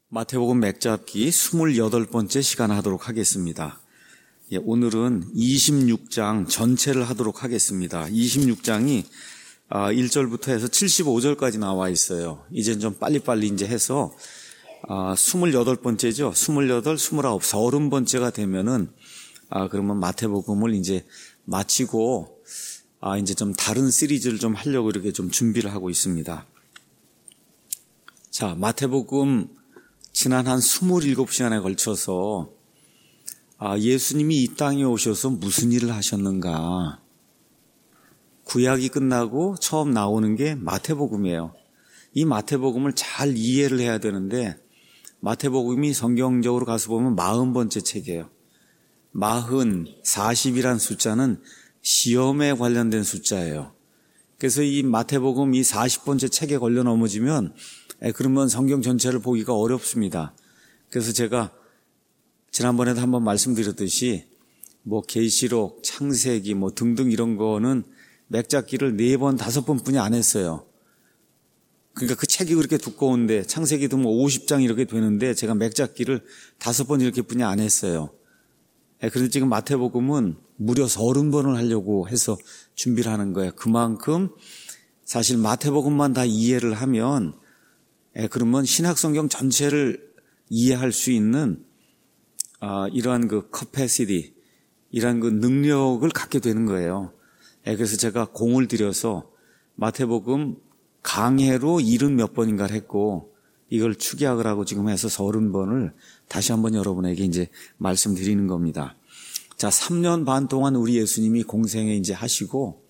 마태복음 맥잡기 28번째 시간 하도록 하겠습니다. 오늘은 26장 전체를 하도록 하겠습니다. 26장이 1절부터 해서 75절까지 나와 있어요. 이제 좀 빨리빨리 이제 해서 28번째죠. 28, 29, 30번째가 되면은 그러면 마태복음을 이제 마치고 이제 좀 다른 시리즈를 좀 하려고 이렇게 좀 준비를 하고 있습니다. 자, 마태복음 지난 한 27시간에 걸쳐서 예수님이 이 땅에 오셔서 무슨 일을 하셨는가. 구약이 끝나고 처음 나오는 게 마태복음이에요. 이 마태복음을 잘 이해를 해야 되는데 마태복음이 성경적으로 가서 보면 40번째 책이에요. 40이란 숫자는 시험에 관련된 숫자예요. 그래서 이 마태복음 이 40번째 책에 걸려 넘어지면 그러면 성경 전체를 보기가 어렵습니다. 그래서 제가 지난번에도 한번 말씀드렸듯이 계시록, 창세기 등등 이런 거는 맥잡기를 4번, 5번 뿐이 안 했어요. 그러니까 그 책이 그렇게 두꺼운데 창세기도 50장 이렇게 되는데 제가 맥잡기를 5번 이렇게 뿐이 안 했어요. 그래서 지금 마태복음은 무려 30번을 하려고 해서 준비를 하는 거예요. 그만큼 사실 마태복음만 다 이해를 하면 그러면 신약성경 전체를 이해할 수 있는 이러한 그 capacity, 이러한 그 능력을 갖게 되는 거예요. 그래서 제가 공을 들여서 마태복음 강해로 70몇 번인가를 했고 이걸 축약을 하고 지금 해서 30번을 다시 한번 여러분에게 이제 말씀드리는 겁니다. 자, 3년 반 동안 우리 예수님이 공생에 이제 하시고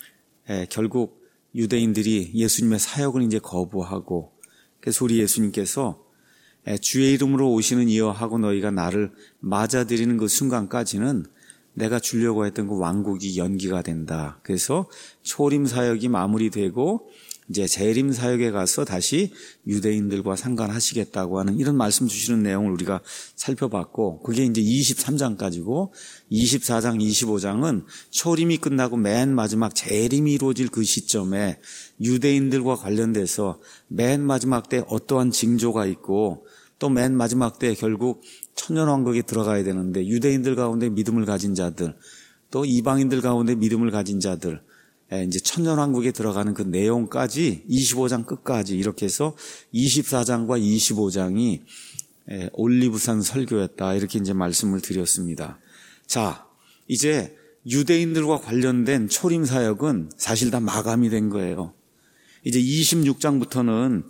결국 유대인들이 예수님의 사역을 이제 거부하고 그래서 우리 예수님께서 주의 이름으로 오시는 이여 하고 너희가 나를 맞아들이는 그 순간까지는 내가 주려고 했던 그 왕국이 연기가 된다. 그래서 초림 사역이 마무리되고 이제 재림 사역에 가서 다시 유대인들과 상관하시겠다고 하는 이런 말씀 주시는 내용을 우리가 살펴봤고 그게 이제 23장까지고 24장, 25장은 초림이 끝나고 맨 마지막 재림이 이루어질 그 시점에 유대인들과 관련돼서 맨 마지막 때 어떠한 징조가 있고 또 맨 마지막 때 결국 천년왕국에 들어가야 되는데 유대인들 가운데 믿음을 가진 자들 또 이방인들 가운데 믿음을 가진 자들 이제 천년왕국에 들어가는 그 내용까지 25장 끝까지 이렇게 해서 24장과 25장이 올리브산 설교였다 이렇게 이제 말씀을 드렸습니다. 자, 이제 유대인들과 관련된 초림 사역은 사실 다 마감이 된 거예요. 이제 26장부터는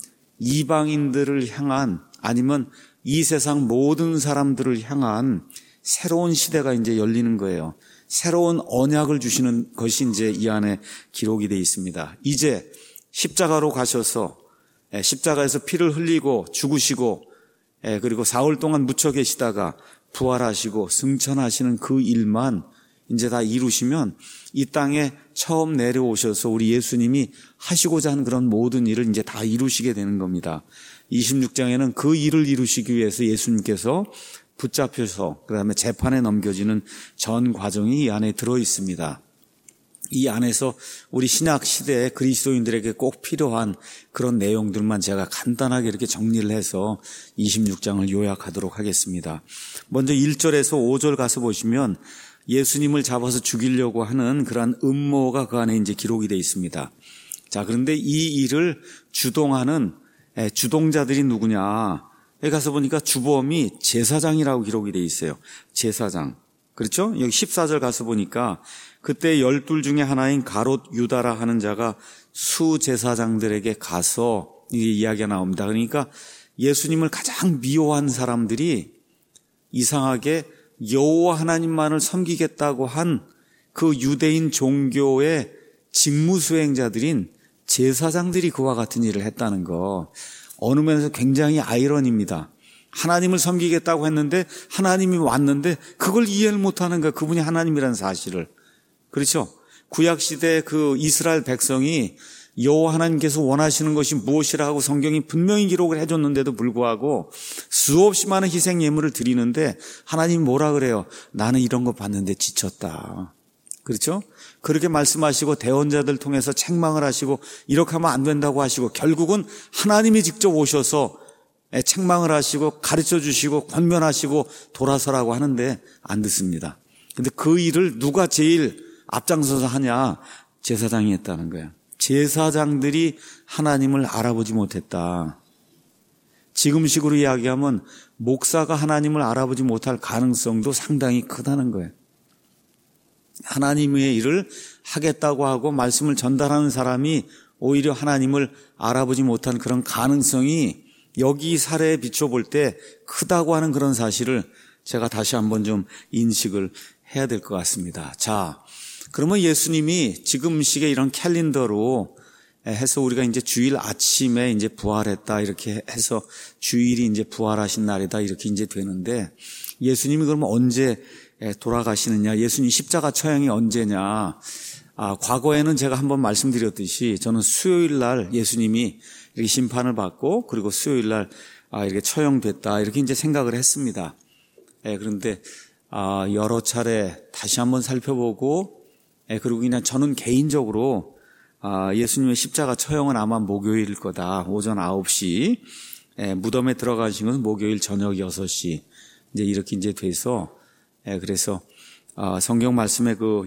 이방인들을 향한 아니면 이 세상 모든 사람들을 향한 새로운 시대가 이제 열리는 거예요. 새로운 언약을 주시는 것이 이제 이 안에 기록이 되어 있습니다. 이제 십자가로 가셔서 십자가에서 피를 흘리고 죽으시고 그리고 사흘 동안 묻혀 계시다가 부활하시고 승천하시는 그 일만 이제 다 이루시면 이 땅에 처음 내려오셔서 우리 예수님이 하시고자 하는 그런 모든 일을 이제 다 이루시게 되는 겁니다. 26장에는 그 일을 이루시기 위해서 예수님께서 붙잡혀서 그다음에 재판에 넘겨지는 전 과정이 이 안에 들어 있습니다. 이 안에서 우리 신약 시대의 그리스도인들에게 꼭 필요한 그런 내용들만 제가 간단하게 이렇게 정리를 해서 26장을 요약하도록 하겠습니다. 먼저 1절에서 5절 가서 보시면 예수님을 잡아서 죽이려고 하는 그러한 음모가 그 안에 이제 기록이 되어 있습니다. 자, 그런데 이 일을 주동하는 주동자들이 누구냐? 여기 가서 보니까 주범이 제사장이라고 기록이 되어 있어요. 제사장. 그렇죠? 여기 14절 가서 보니까 그때 12 중에 하나인 가롯 유다라 하는 자가 수제사장들에게 가서 이게 이야기가 나옵니다. 그러니까 예수님을 가장 미워한 사람들이 이상하게 여호와 하나님만을 섬기겠다고 한 그 유대인 종교의 직무수행자들인 제사장들이 그와 같은 일을 했다는 거. 어느 면에서 굉장히 아이러니입니다. 하나님을 섬기겠다고 했는데 하나님이 왔는데 그걸 이해를 못하는 거예요. 그분이 하나님이라는 사실을. 그렇죠? 구약시대 그 이스라엘 백성이 여호와 하나님께서 원하시는 것이 무엇이라 하고 성경이 분명히 기록을 해줬는데도 불구하고 수없이 많은 희생 예물을 드리는데 하나님이 뭐라 그래요? 나는 이런 거 봤는데 지쳤다. 그렇죠? 그렇게 말씀하시고 대언자들 통해서 책망을 하시고 이렇게 하면 안 된다고 하시고 결국은 하나님이 직접 오셔서 책망을 하시고 가르쳐 주시고 권면하시고 돌아서라고 하는데 안 듣습니다. 근데 그 일을 누가 제일 앞장서서 하냐? 제사장이 했다는 거예요. 제사장들이 하나님을 알아보지 못했다. 지금식으로 이야기하면 목사가 하나님을 알아보지 못할 가능성도 상당히 크다는 거예요. 하나님의 일을 하겠다고 하고 말씀을 전달하는 사람이 오히려 하나님을 알아보지 못한 그런 가능성이 여기 사례에 비춰볼 때 크다고 하는 그런 사실을 제가 다시 한번 좀 인식을 해야 될 것 같습니다. 자, 그러면 예수님이 지금식의 이런 캘린더로 해서 우리가 이제 주일 아침에 이제 부활했다 이렇게 해서 주일이 이제 부활하신 날이다 이렇게 이제 되는데 예수님이 그러면 언제 돌아가시느냐? 예수님 십자가 처형이 언제냐? 과거에는 제가 한번 말씀드렸듯이 저는 수요일 날 예수님이 이렇게 심판을 받고 그리고 수요일 날 이렇게 처형됐다 이렇게 이제 생각을 했습니다. 그런데 여러 차례 다시 한번 살펴보고 그리고 그냥 저는 개인적으로 예수님의 십자가 처형은 아마 목요일일 거다. 오전 9시 무덤에 들어가신 것은 목요일 저녁 6시 이제 이렇게 이제 돼서 그래서 성경 말씀의 그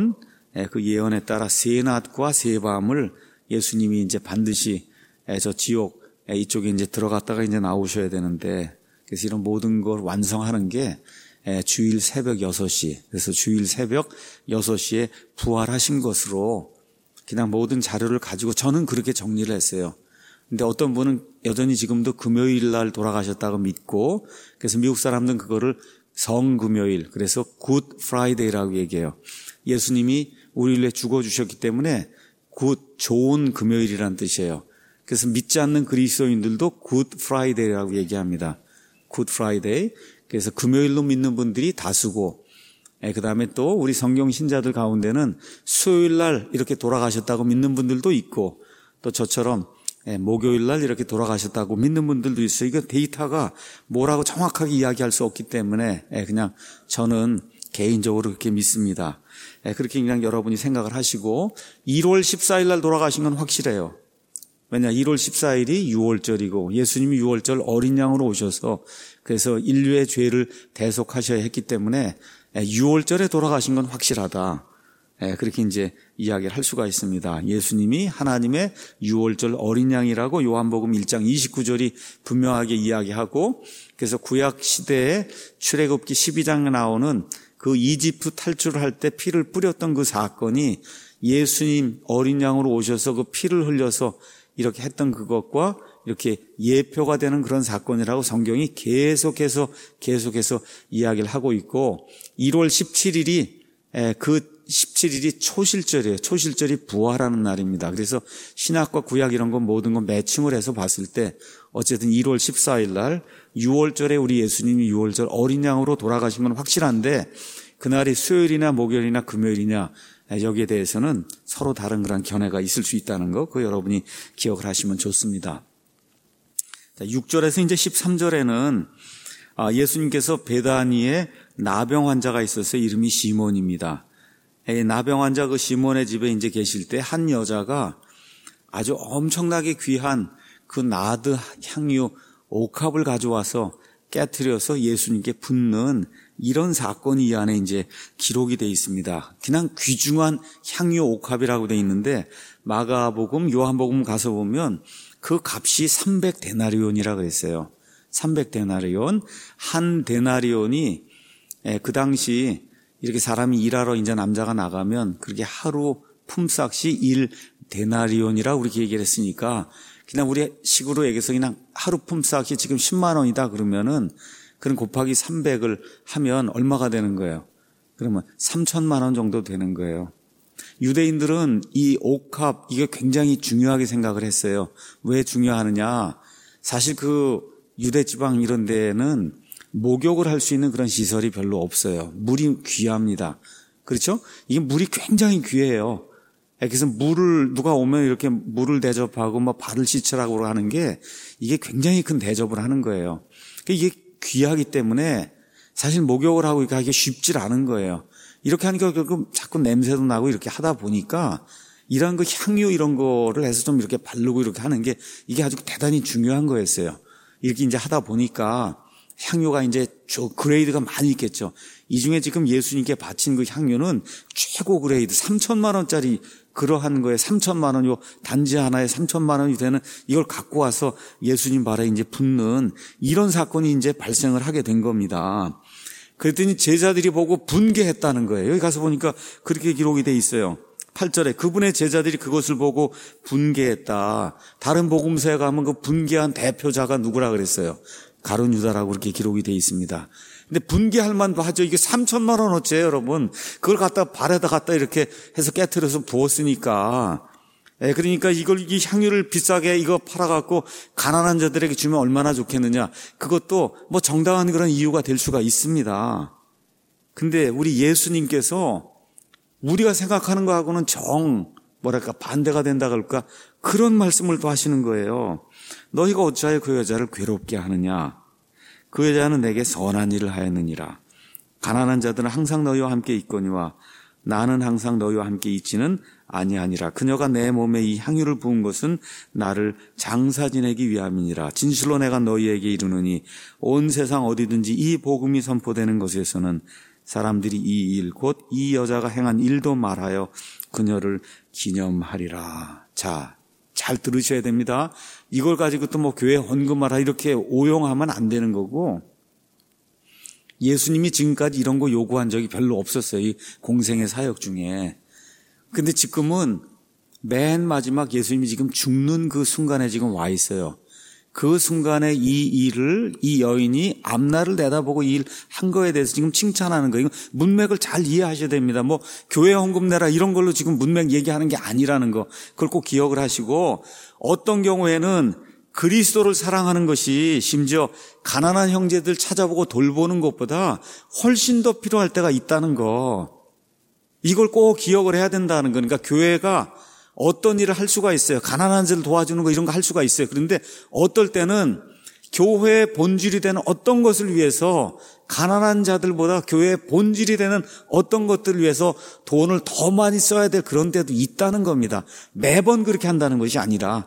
예언에 따라 새 낮과 새 밤을 예수님이 이제 반드시 저 지옥 이쪽에 이제 들어갔다가 이제 나오셔야 되는데 그래서 이런 모든 걸 완성하는 게 주일 새벽 6시 그래서 주일 새벽 6시에 부활하신 것으로 그냥 모든 자료를 가지고 저는 그렇게 정리를 했어요. 근데 어떤 분은 여전히 지금도 금요일 날 돌아가셨다고 믿고 그래서 미국 사람들은 그거를 성금요일 그래서 굿 프라이데이라고 얘기해요. 예수님이 우리를 위해 죽어주셨기 때문에 굿 좋은 금요일이라는 뜻이에요. 그래서 믿지 않는 그리스도인들도 굿 프라이데이라고 얘기합니다. 굿 프라이데이 그래서 금요일로 믿는 분들이 다수고 그다음에 또 우리 성경 신자들 가운데는 수요일 날 이렇게 돌아가셨다고 믿는 분들도 있고 또 저처럼 목요일 날 이렇게 돌아가셨다고 믿는 분들도 있어요. 이거 데이터가 뭐라고 정확하게 이야기할 수 없기 때문에 그냥 저는 개인적으로 그렇게 믿습니다. 그렇게 그냥 여러분이 생각을 하시고 1월 14일 날 돌아가신 건 확실해요. 왜냐 1월 14일이 6월절이고 예수님이 6월절 어린 양으로 오셔서 그래서 인류의 죄를 대속하셔야 했기 때문에 6월절에 돌아가신 건 확실하다. 그렇게 이제 이야기를 할 수가 있습니다. 예수님이 하나님의 6월절 어린 양이라고 요한복음 1장 29절이 분명하게 이야기하고 그래서 구약 시대에 출애굽기 12장에 나오는 그 이집트 탈출을 할 때 피를 뿌렸던 그 사건이 예수님 어린 양으로 오셔서 그 피를 흘려서 이렇게 했던 그것과 이렇게 예표가 되는 그런 사건이라고 성경이 계속해서 이야기를 하고 있고 1월 17일이 그 17일이 초실절이에요. 초실절이 부활하는 날입니다. 그래서 신약과 구약 이런 건 모든 건 매칭을 해서 봤을 때 어쨌든 1월 14일 날 6월절에 우리 예수님이 6월절 어린 양으로 돌아가신 건 확실한데 그날이 수요일이나 목요일이나 금요일이냐 여기에 대해서는 서로 다른 그런 견해가 있을 수 있다는 거 그거 여러분이 기억을 하시면 좋습니다. 6절에서 이제 13절에는 예수님께서 베다니에 나병 환자가 있어서 이름이 시몬입니다. 나병 환자 그 시몬의 집에 이제 계실 때 한 여자가 아주 엄청나게 귀한 그 나드 향유 옥합을 가져와서 깨트려서 예수님께 붓는 이런 사건이 이 안에 이제 기록이 되어 있습니다. 그냥 귀중한 향유 옥합이라고 되어 있는데 마가복음, 요한복음 가서 보면 그 값이 300데나리온이라고 그랬어요. 300데나리온. 한 데나리온이 그 당시 이렇게 사람이 일하러 이제 남자가 나가면 그렇게 하루 품삯이 1데나리온이라고 우리 얘기를 했으니까 그냥 우리 식으로 얘기해서 그냥 하루 품삯이 지금 10만 원이다 그러면은 그럼 곱하기 300을 하면 얼마가 되는 거예요? 그러면 3천만 원 정도 되는 거예요. 유대인들은 이 옥합 이게 굉장히 중요하게 생각을 했어요. 왜 중요하느냐? 사실 그 유대 지방 이런 데는 목욕을 할 수 있는 그런 시설이 별로 없어요. 물이 귀합니다. 그렇죠? 이게 물이 굉장히 귀해요. 그래서 물을 누가 오면 이렇게 물을 대접하고 뭐 발을 씻으라고 하는 게 이게 굉장히 큰 대접을 하는 거예요. 이게 귀하기 때문에 사실 목욕을 하고 이렇게 하기가 쉽지 않은 거예요. 이렇게 하니까 결국 자꾸 냄새도 나고 이렇게 하다 보니까 이런 그 향유 이런 거를 해서 좀 이렇게 바르고 이렇게 하는 게 이게 아주 대단히 중요한 거였어요. 이렇게 이제 하다 보니까 향유가 이제 그레이드가 많이 있겠죠. 이 중에 지금 예수님께 바친 그 향유는 최고 그레이드 3천만 원짜리 그러한 거에 3천만 원, 요 단지 하나에 3천만 원이 되는 이걸 갖고 와서 예수님 발에 이제 붓는 이런 사건이 이제 발생을 하게 된 겁니다. 그랬더니 제자들이 보고 분개했다는 거예요. 여기 가서 보니까 그렇게 기록이 돼 있어요. 8절에 그분의 제자들이 그것을 보고 분개했다. 다른 복음서에 가면 그 분개한 대표자가 누구라 그랬어요? 가룟 유다라고 그렇게 기록이 돼 있습니다. 근데 분개할 만도 하죠. 이게 3천만 원어치예요, 여러분. 그걸 발에다 갖다 이렇게 해서 깨트려서 부었으니까. 그러니까 이 향유를 비싸게 이거 팔아갖고 가난한 자들에게 주면 얼마나 좋겠느냐. 그것도 뭐 정당한 그런 이유가 될 수가 있습니다. 근데 우리 예수님께서 우리가 생각하는 거하고는 반대가 된다 그럴까? 그런 말씀을 또 하시는 거예요. 너희가 어찌하여 그 여자를 괴롭게 하느냐? 그 여자는 내게 선한 일을 하였느니라. 가난한 자들은 항상 너희와 함께 있거니와 나는 항상 너희와 함께 있지는 아니하니라. 그녀가 내 몸에 이 향유를 부은 것은 나를 장사 지내기 위함이니라. 진실로 내가 너희에게 이르노니 온 세상 어디든지 이 복음이 선포되는 곳에서는 사람들이 이 일 곧 이 여자가 행한 일도 말하여 그녀를 기념하리라. 자, 잘 들으셔야 됩니다. 이걸 가지고 또 뭐 교회 헌금하라 이렇게 오용하면 안 되는 거고, 예수님이 지금까지 이런 거 요구한 적이 별로 없었어요. 이 공생의 사역 중에. 근데 지금은 맨 마지막 예수님이 지금 죽는 그 순간에 지금 와 있어요. 그 순간에 이 여인이 앞날을 내다보고 이 일 한 거에 대해서 지금 칭찬하는 거예요. 문맥을 잘 이해하셔야 됩니다. 뭐 교회 헌금 내라 이런 걸로 지금 문맥 얘기하는 게 아니라는 거. 그걸 꼭 기억을 하시고, 어떤 경우에는 그리스도를 사랑하는 것이 심지어 가난한 형제들 찾아보고 돌보는 것보다 훨씬 더 필요할 때가 있다는 거. 이걸 꼭 기억을 해야 된다는 거니까. 교회가 어떤 일을 할 수가 있어요. 가난한 자를 도와주는 거 이런 거 할 수가 있어요. 그런데 어떨 때는 교회의 본질이 되는 어떤 것을 위해서, 가난한 자들보다 교회의 본질이 되는 어떤 것들을 위해서 돈을 더 많이 써야 될 그런 때도 있다는 겁니다. 매번 그렇게 한다는 것이 아니라,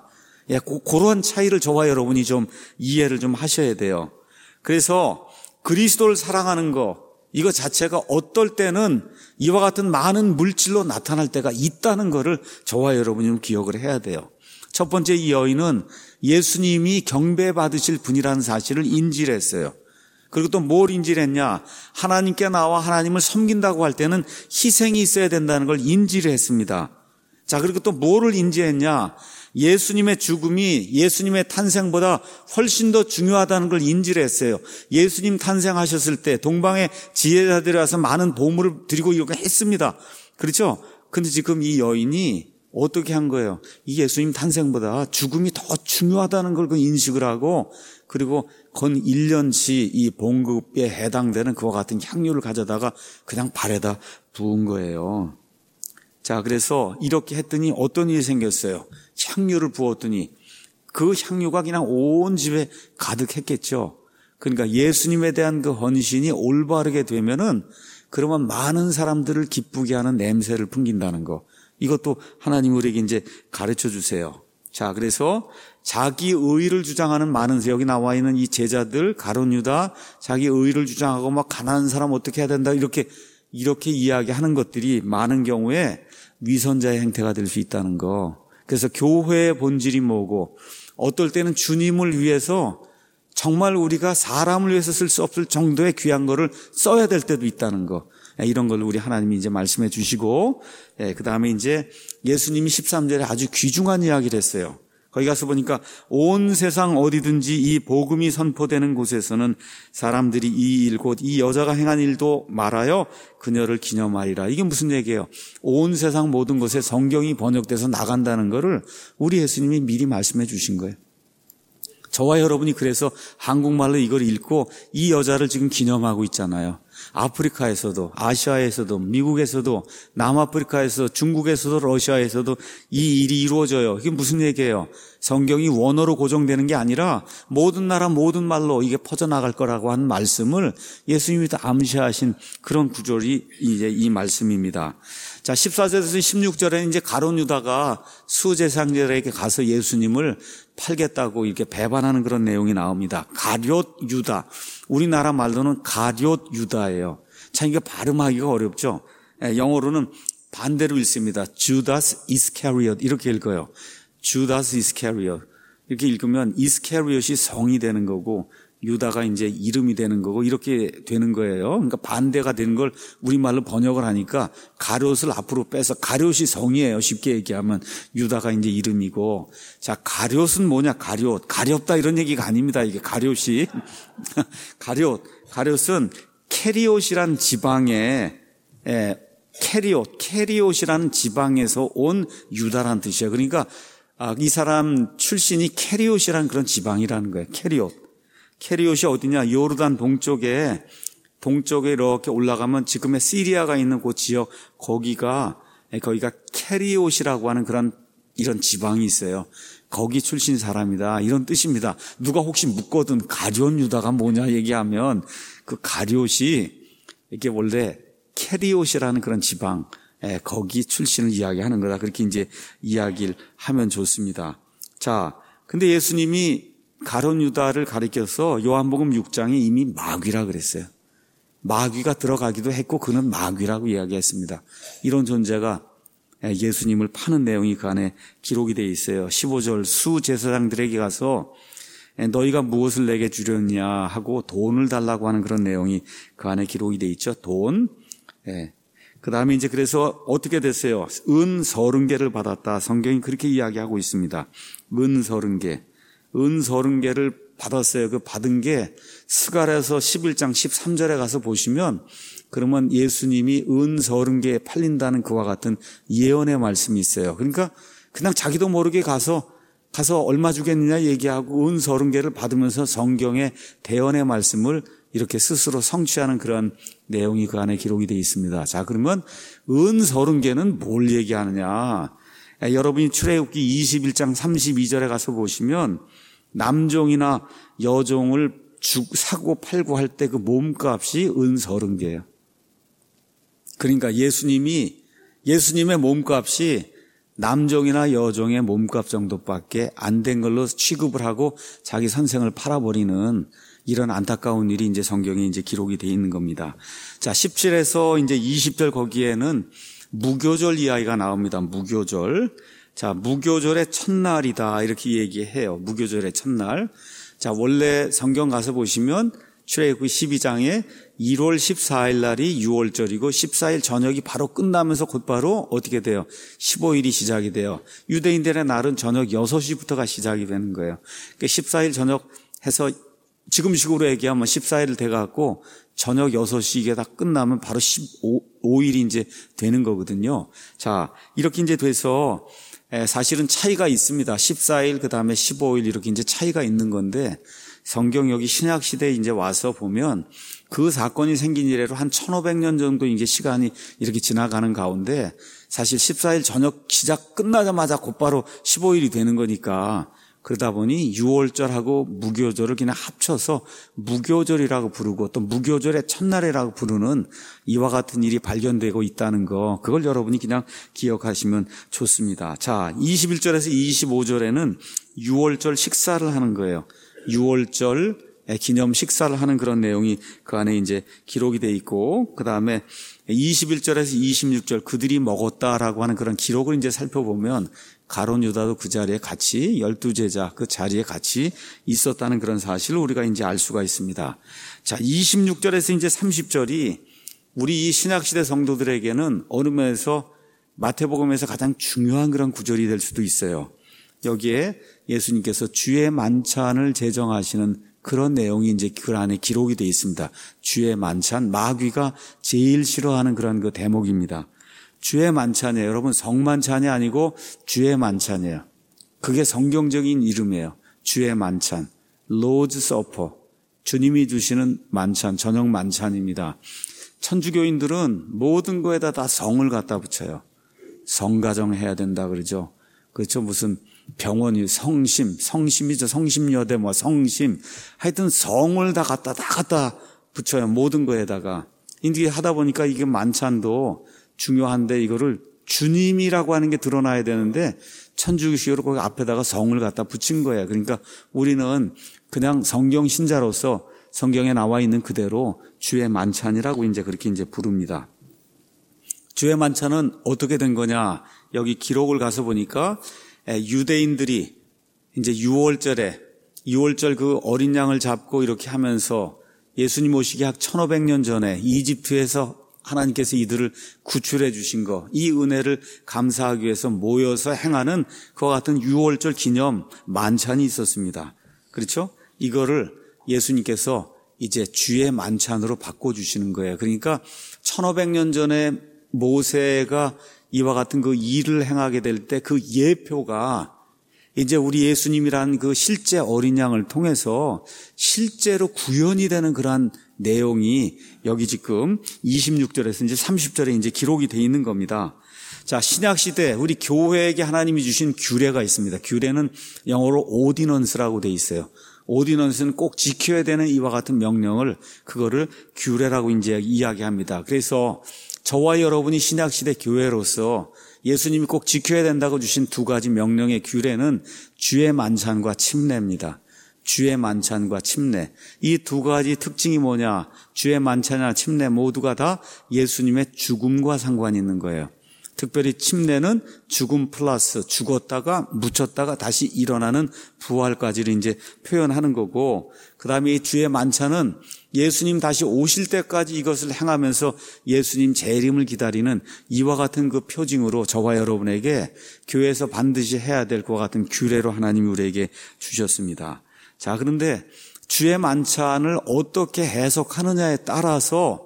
그런 차이를 저와 여러분이 좀 이해를 좀 하셔야 돼요. 그래서 그리스도를 사랑하는 거, 이거 자체가 어떨 때는 이와 같은 많은 물질로 나타날 때가 있다는 것을 저와 여러분이 좀 기억을 해야 돼요. 첫 번째, 이 여인은 예수님이 경배받으실 분이라는 사실을 인지를 했어요. 그리고 또 뭘 인지를 했냐? 하나님께 나와 하나님을 섬긴다고 할 때는 희생이 있어야 된다는 걸 인지를 했습니다. 자, 그리고 또 뭐를 인지했냐? 예수님의 죽음이 예수님의 탄생보다 훨씬 더 중요하다는 걸 인지를 했어요. 예수님 탄생하셨을 때 동방의 지혜자들이 와서 많은 보물을 드리고 이렇게 했습니다. 그렇죠? 근데 지금 이 여인이 어떻게 한 거예요? 이 예수님 탄생보다 죽음이 더 중요하다는 걸 인식을 하고, 그리고 건 1년치 이 봉급에 해당되는 그와 같은 향유를 가져다가 그냥 발에다 부은 거예요. 자, 그래서 이렇게 했더니 어떤 일이 생겼어요? 향유를 부었더니 그 향유가 그냥 온 집에 가득했겠죠. 그러니까 예수님에 대한 그 헌신이 올바르게 되면은 그러면 많은 사람들을 기쁘게 하는 냄새를 풍긴다는 거. 이것도 하나님 우리에게 이제 가르쳐 주세요. 자, 그래서 자기 의의를 주장하는 많은, 여기 나와 있는 이 제자들, 가룟 유다, 자기 의의를 주장하고 막 가난한 사람 어떻게 해야 된다 이렇게 이야기하는 것들이 많은 경우에 위선자의 행태가 될 수 있다는 거. 그래서 교회의 본질이 뭐고, 어떨 때는 주님을 위해서 정말 우리가 사람을 위해서 쓸 수 없을 정도의 귀한 거를 써야 될 때도 있다는 거. 이런 걸 우리 하나님이 이제 말씀해 주시고, 그 다음에 이제 예수님이 13절에 아주 귀중한 이야기를 했어요. 거기 가서 보니까 온 세상 어디든지 이 복음이 선포되는 곳에서는 사람들이 이 일 곧 이 여자가 행한 일도 말하여 그녀를 기념하리라. 이게 무슨 얘기예요? 온 세상 모든 곳에 성경이 번역돼서 나간다는 거를 우리 예수님이 미리 말씀해 주신 거예요. 저와 여러분이 그래서 한국말로 이걸 읽고 이 여자를 지금 기념하고 있잖아요. 아프리카에서도, 아시아에서도, 미국에서도, 남아프리카에서, 중국에서도, 러시아에서도 이 일이 이루어져요. 이게 무슨 얘기예요? 성경이 원어로 고정되는 게 아니라 모든 나라 모든 말로 이게 퍼져나갈 거라고 하는 말씀을 예수님이 다 암시하신 그런 구절이 이제 이 말씀입니다. 자, 14절에서 16절에는 이제 가룟 유다가 수제사장들에게 가서 예수님을 팔겠다고 이렇게 배반하는 그런 내용이 나옵니다. 가룟 유다. 우리나라 말로는 가룟 유다예요. 참 이게 발음하기가 어렵죠. 영어로는 반대로 읽습니다. 주다스 이스카리엇 이렇게 읽어요. 주다스 이스카리엇. 이렇게 읽으면 이스카리엇이 성이 되는 거고 유다가 이제 이름이 되는 거고 이렇게 되는 거예요. 그러니까 반대가 되는 걸 우리말로 번역을 하니까 가룟을 앞으로 빼서 가룟이 성이에요. 쉽게 얘기하면 유다가 이제 이름이고. 자, 가룟은 뭐냐? 가렵다 이런 얘기가 아닙니다. 이게 가룟이. 가룟은 캐리옷이란 지방에 캐리옷이라는 지방에서 온 유다라는 뜻이에요. 그러니까 이 사람 출신이 캐리옷이라는 그런 지방이라는 거예요. 캐리옷이 어디냐? 요르단 동쪽에 이렇게 올라가면 지금의 시리아가 있는 그 지역 거기가 캐리옷이라고 하는 이런 지방이 있어요. 거기 출신 사람이다 이런 뜻입니다. 누가 혹시 묻거든 가룟 유다가 뭐냐 얘기하면 그 가룟이 이게 원래 캐리옷이라는 그런 지방 거기 출신을 이야기하는 거다. 그렇게 이제 이야기를 하면 좋습니다. 자, 근데 예수님이 가룟 유다를 가리켜서 요한복음 6장에 이미 마귀라 그랬어요. 마귀가 들어가기도 했고 그는 마귀라고 이야기했습니다. 이런 존재가 예수님을 파는 내용이 그 안에 기록이 되어 있어요. 15절 수제사장들에게 가서 너희가 무엇을 내게 주렸냐 하고 돈을 달라고 하는 그런 내용이 그 안에 기록이 되어 있죠. 돈. 그 다음에 이제 그래서 어떻게 됐어요? 은 30개를 받았다. 성경이 그렇게 이야기하고 있습니다. 은 30개를 받았어요. 그 받은 게 스가랴서 11장 13절에 가서 보시면 그러면 예수님이 은 30개에 팔린다는 그와 같은 예언의 말씀이 있어요. 그러니까 그냥 자기도 모르게 가서 얼마 주겠느냐 얘기하고 은 30개를 받으면서 성경의 대언의 말씀을 이렇게 스스로 성취하는 그런 내용이 그 안에 기록이 되어 있습니다. 자, 그러면 은 30개는 뭘 얘기하느냐? 여러분이 출애굽기 21장 32절에 가서 보시면 남종이나 여종을 사고 팔고 할 때 그 몸값이 은 30개예요. 그러니까 예수님의 몸값이 남종이나 여종의 몸값 정도밖에 안 된 걸로 취급을 하고 자기 선생을 팔아버리는 이런 안타까운 일이 이제 성경에 이제 기록이 되어 있는 겁니다. 자, 17에서 이제 20절 거기에는 무교절 이야기가 나옵니다. 무교절. 자, 무교절의 첫날이다. 이렇게 얘기해요. 무교절의 첫날. 자, 원래 성경 가서 보시면 출애굽기 12장에 1월 14일 날이 6월절이고 14일 저녁이 바로 끝나면서 곧바로 어떻게 돼요? 15일이 시작이 돼요. 유대인들의 날은 저녁 6시부터가 시작이 되는 거예요. 그러니까 14일 저녁 해서 지금식으로 얘기하면 14일 돼갖고 저녁 6시 이게 다 끝나면 바로 15일이 이제 되는 거거든요. 자, 이렇게 이제 돼서 사실은 차이가 있습니다. 14일 그 다음에 15일 이렇게 이제 차이가 있는 건데 성경 여기 신약 시대에 이제 와서 보면 그 사건이 생긴 이래로 한 1500년 정도 이제 시간이 이렇게 지나가는 가운데 사실 14일 저녁 시작 끝나자마자 곧바로 15일이 되는 거니까 그러다 보니 6월절하고 무교절을 그냥 합쳐서 무교절이라고 부르고 또 무교절의 첫날이라고 부르는 이와 같은 일이 발견되고 있다는 거 그걸 여러분이 그냥 기억하시면 좋습니다. 자, 21절에서 25절에는 6월절 식사를 하는 거예요. 6월절 기념 식사를 하는 그런 내용이 그 안에 이제 기록이 돼 있고 그다음에 21절에서 26절 그들이 먹었다라고 하는 그런 기록을 이제 살펴보면 가룟 유다도 그 자리에 같이 12제자 그 자리에 같이 있었다는 그런 사실을 우리가 이제 알 수가 있습니다. 자, 26절에서 이제 30절이 우리 이 신약시대 성도들에게는 어느 면에서 마태복음에서 가장 중요한 그런 구절이 될 수도 있어요. 여기에 예수님께서 주의 만찬을 제정하시는 그런 내용이 이제 그 안에 기록이 되어 있습니다. 주의 만찬, 마귀가 제일 싫어하는 그런 그 대목입니다. 주의 만찬이에요. 여러분 성만찬이 아니고 주의 만찬이에요. 그게 성경적인 이름이에요. 주의 만찬, Lord's Supper. 주님이 주시는 만찬, 저녁 만찬입니다. 천주교인들은 모든 거에다 다 성을 갖다 붙여요. 성가정 해야 된다 그러죠. 그렇죠. 무슨 병원이 성심이죠. 성심여대 성심. 하여튼 성을 다 갖다 붙여요. 모든 거에다가. 이게 하다 보니까 이게 만찬도 중요한데 이거를 주님이라고 하는 게 드러나야 되는데 천주교식으로 거기 앞에다가 성을 갖다 붙인 거예요. 그러니까 우리는 그냥 성경 신자로서 성경에 나와 있는 그대로 주의 만찬이라고 이제 그렇게 이제 부릅니다. 주의 만찬은 어떻게 된 거냐? 여기 기록을 가서 보니까 유대인들이 이제 6월절 그 어린 양을 잡고 이렇게 하면서 예수님 오시기 약 1500년 전에 이집트에서 하나님께서 이들을 구출해 주신 거, 이 은혜를 감사하기 위해서 모여서 행하는 그와 같은 6월절 기념 만찬이 있었습니다. 그렇죠? 이거를 예수님께서 이제 주의 만찬으로 바꿔주시는 거예요. 그러니까 1500년 전에 모세가 이와 같은 그 일을 행하게 될 때 그 예표가 이제 우리 예수님이란 그 실제 어린 양을 통해서 실제로 구현이 되는 그러한 내용이 여기 지금 26절에서 이제 30절에 이제 기록이 돼 있는 겁니다. 자, 신약 시대 우리 교회에게 하나님이 주신 규례가 있습니다. 규례는 영어로 오디넌스라고 돼 있어요. 오디넌스는 꼭 지켜야 되는 이와 같은 명령을 그거를 규례라고 이제 이야기합니다. 그래서 저와 여러분이 신약 시대 교회로서 예수님이 꼭 지켜야 된다고 주신 두 가지 명령의 규례는 주의 만찬과 침례입니다. 주의 만찬과 침례. 이 두 가지 특징이 뭐냐? 주의 만찬이나 침례 모두가 다 예수님의 죽음과 상관이 있는 거예요. 특별히 침례는 죽음 플러스 죽었다가 묻혔다가 다시 일어나는 부활까지를 이제 표현하는 거고, 그 다음에 이 주의 만찬은 예수님 다시 오실 때까지 이것을 행하면서 예수님 재림을 기다리는 이와 같은 그 표징으로 저와 여러분에게 교회에서 반드시 해야 될 것과 같은 규례로 하나님이 우리에게 주셨습니다. 자, 그런데 주의 만찬을 어떻게 해석하느냐에 따라서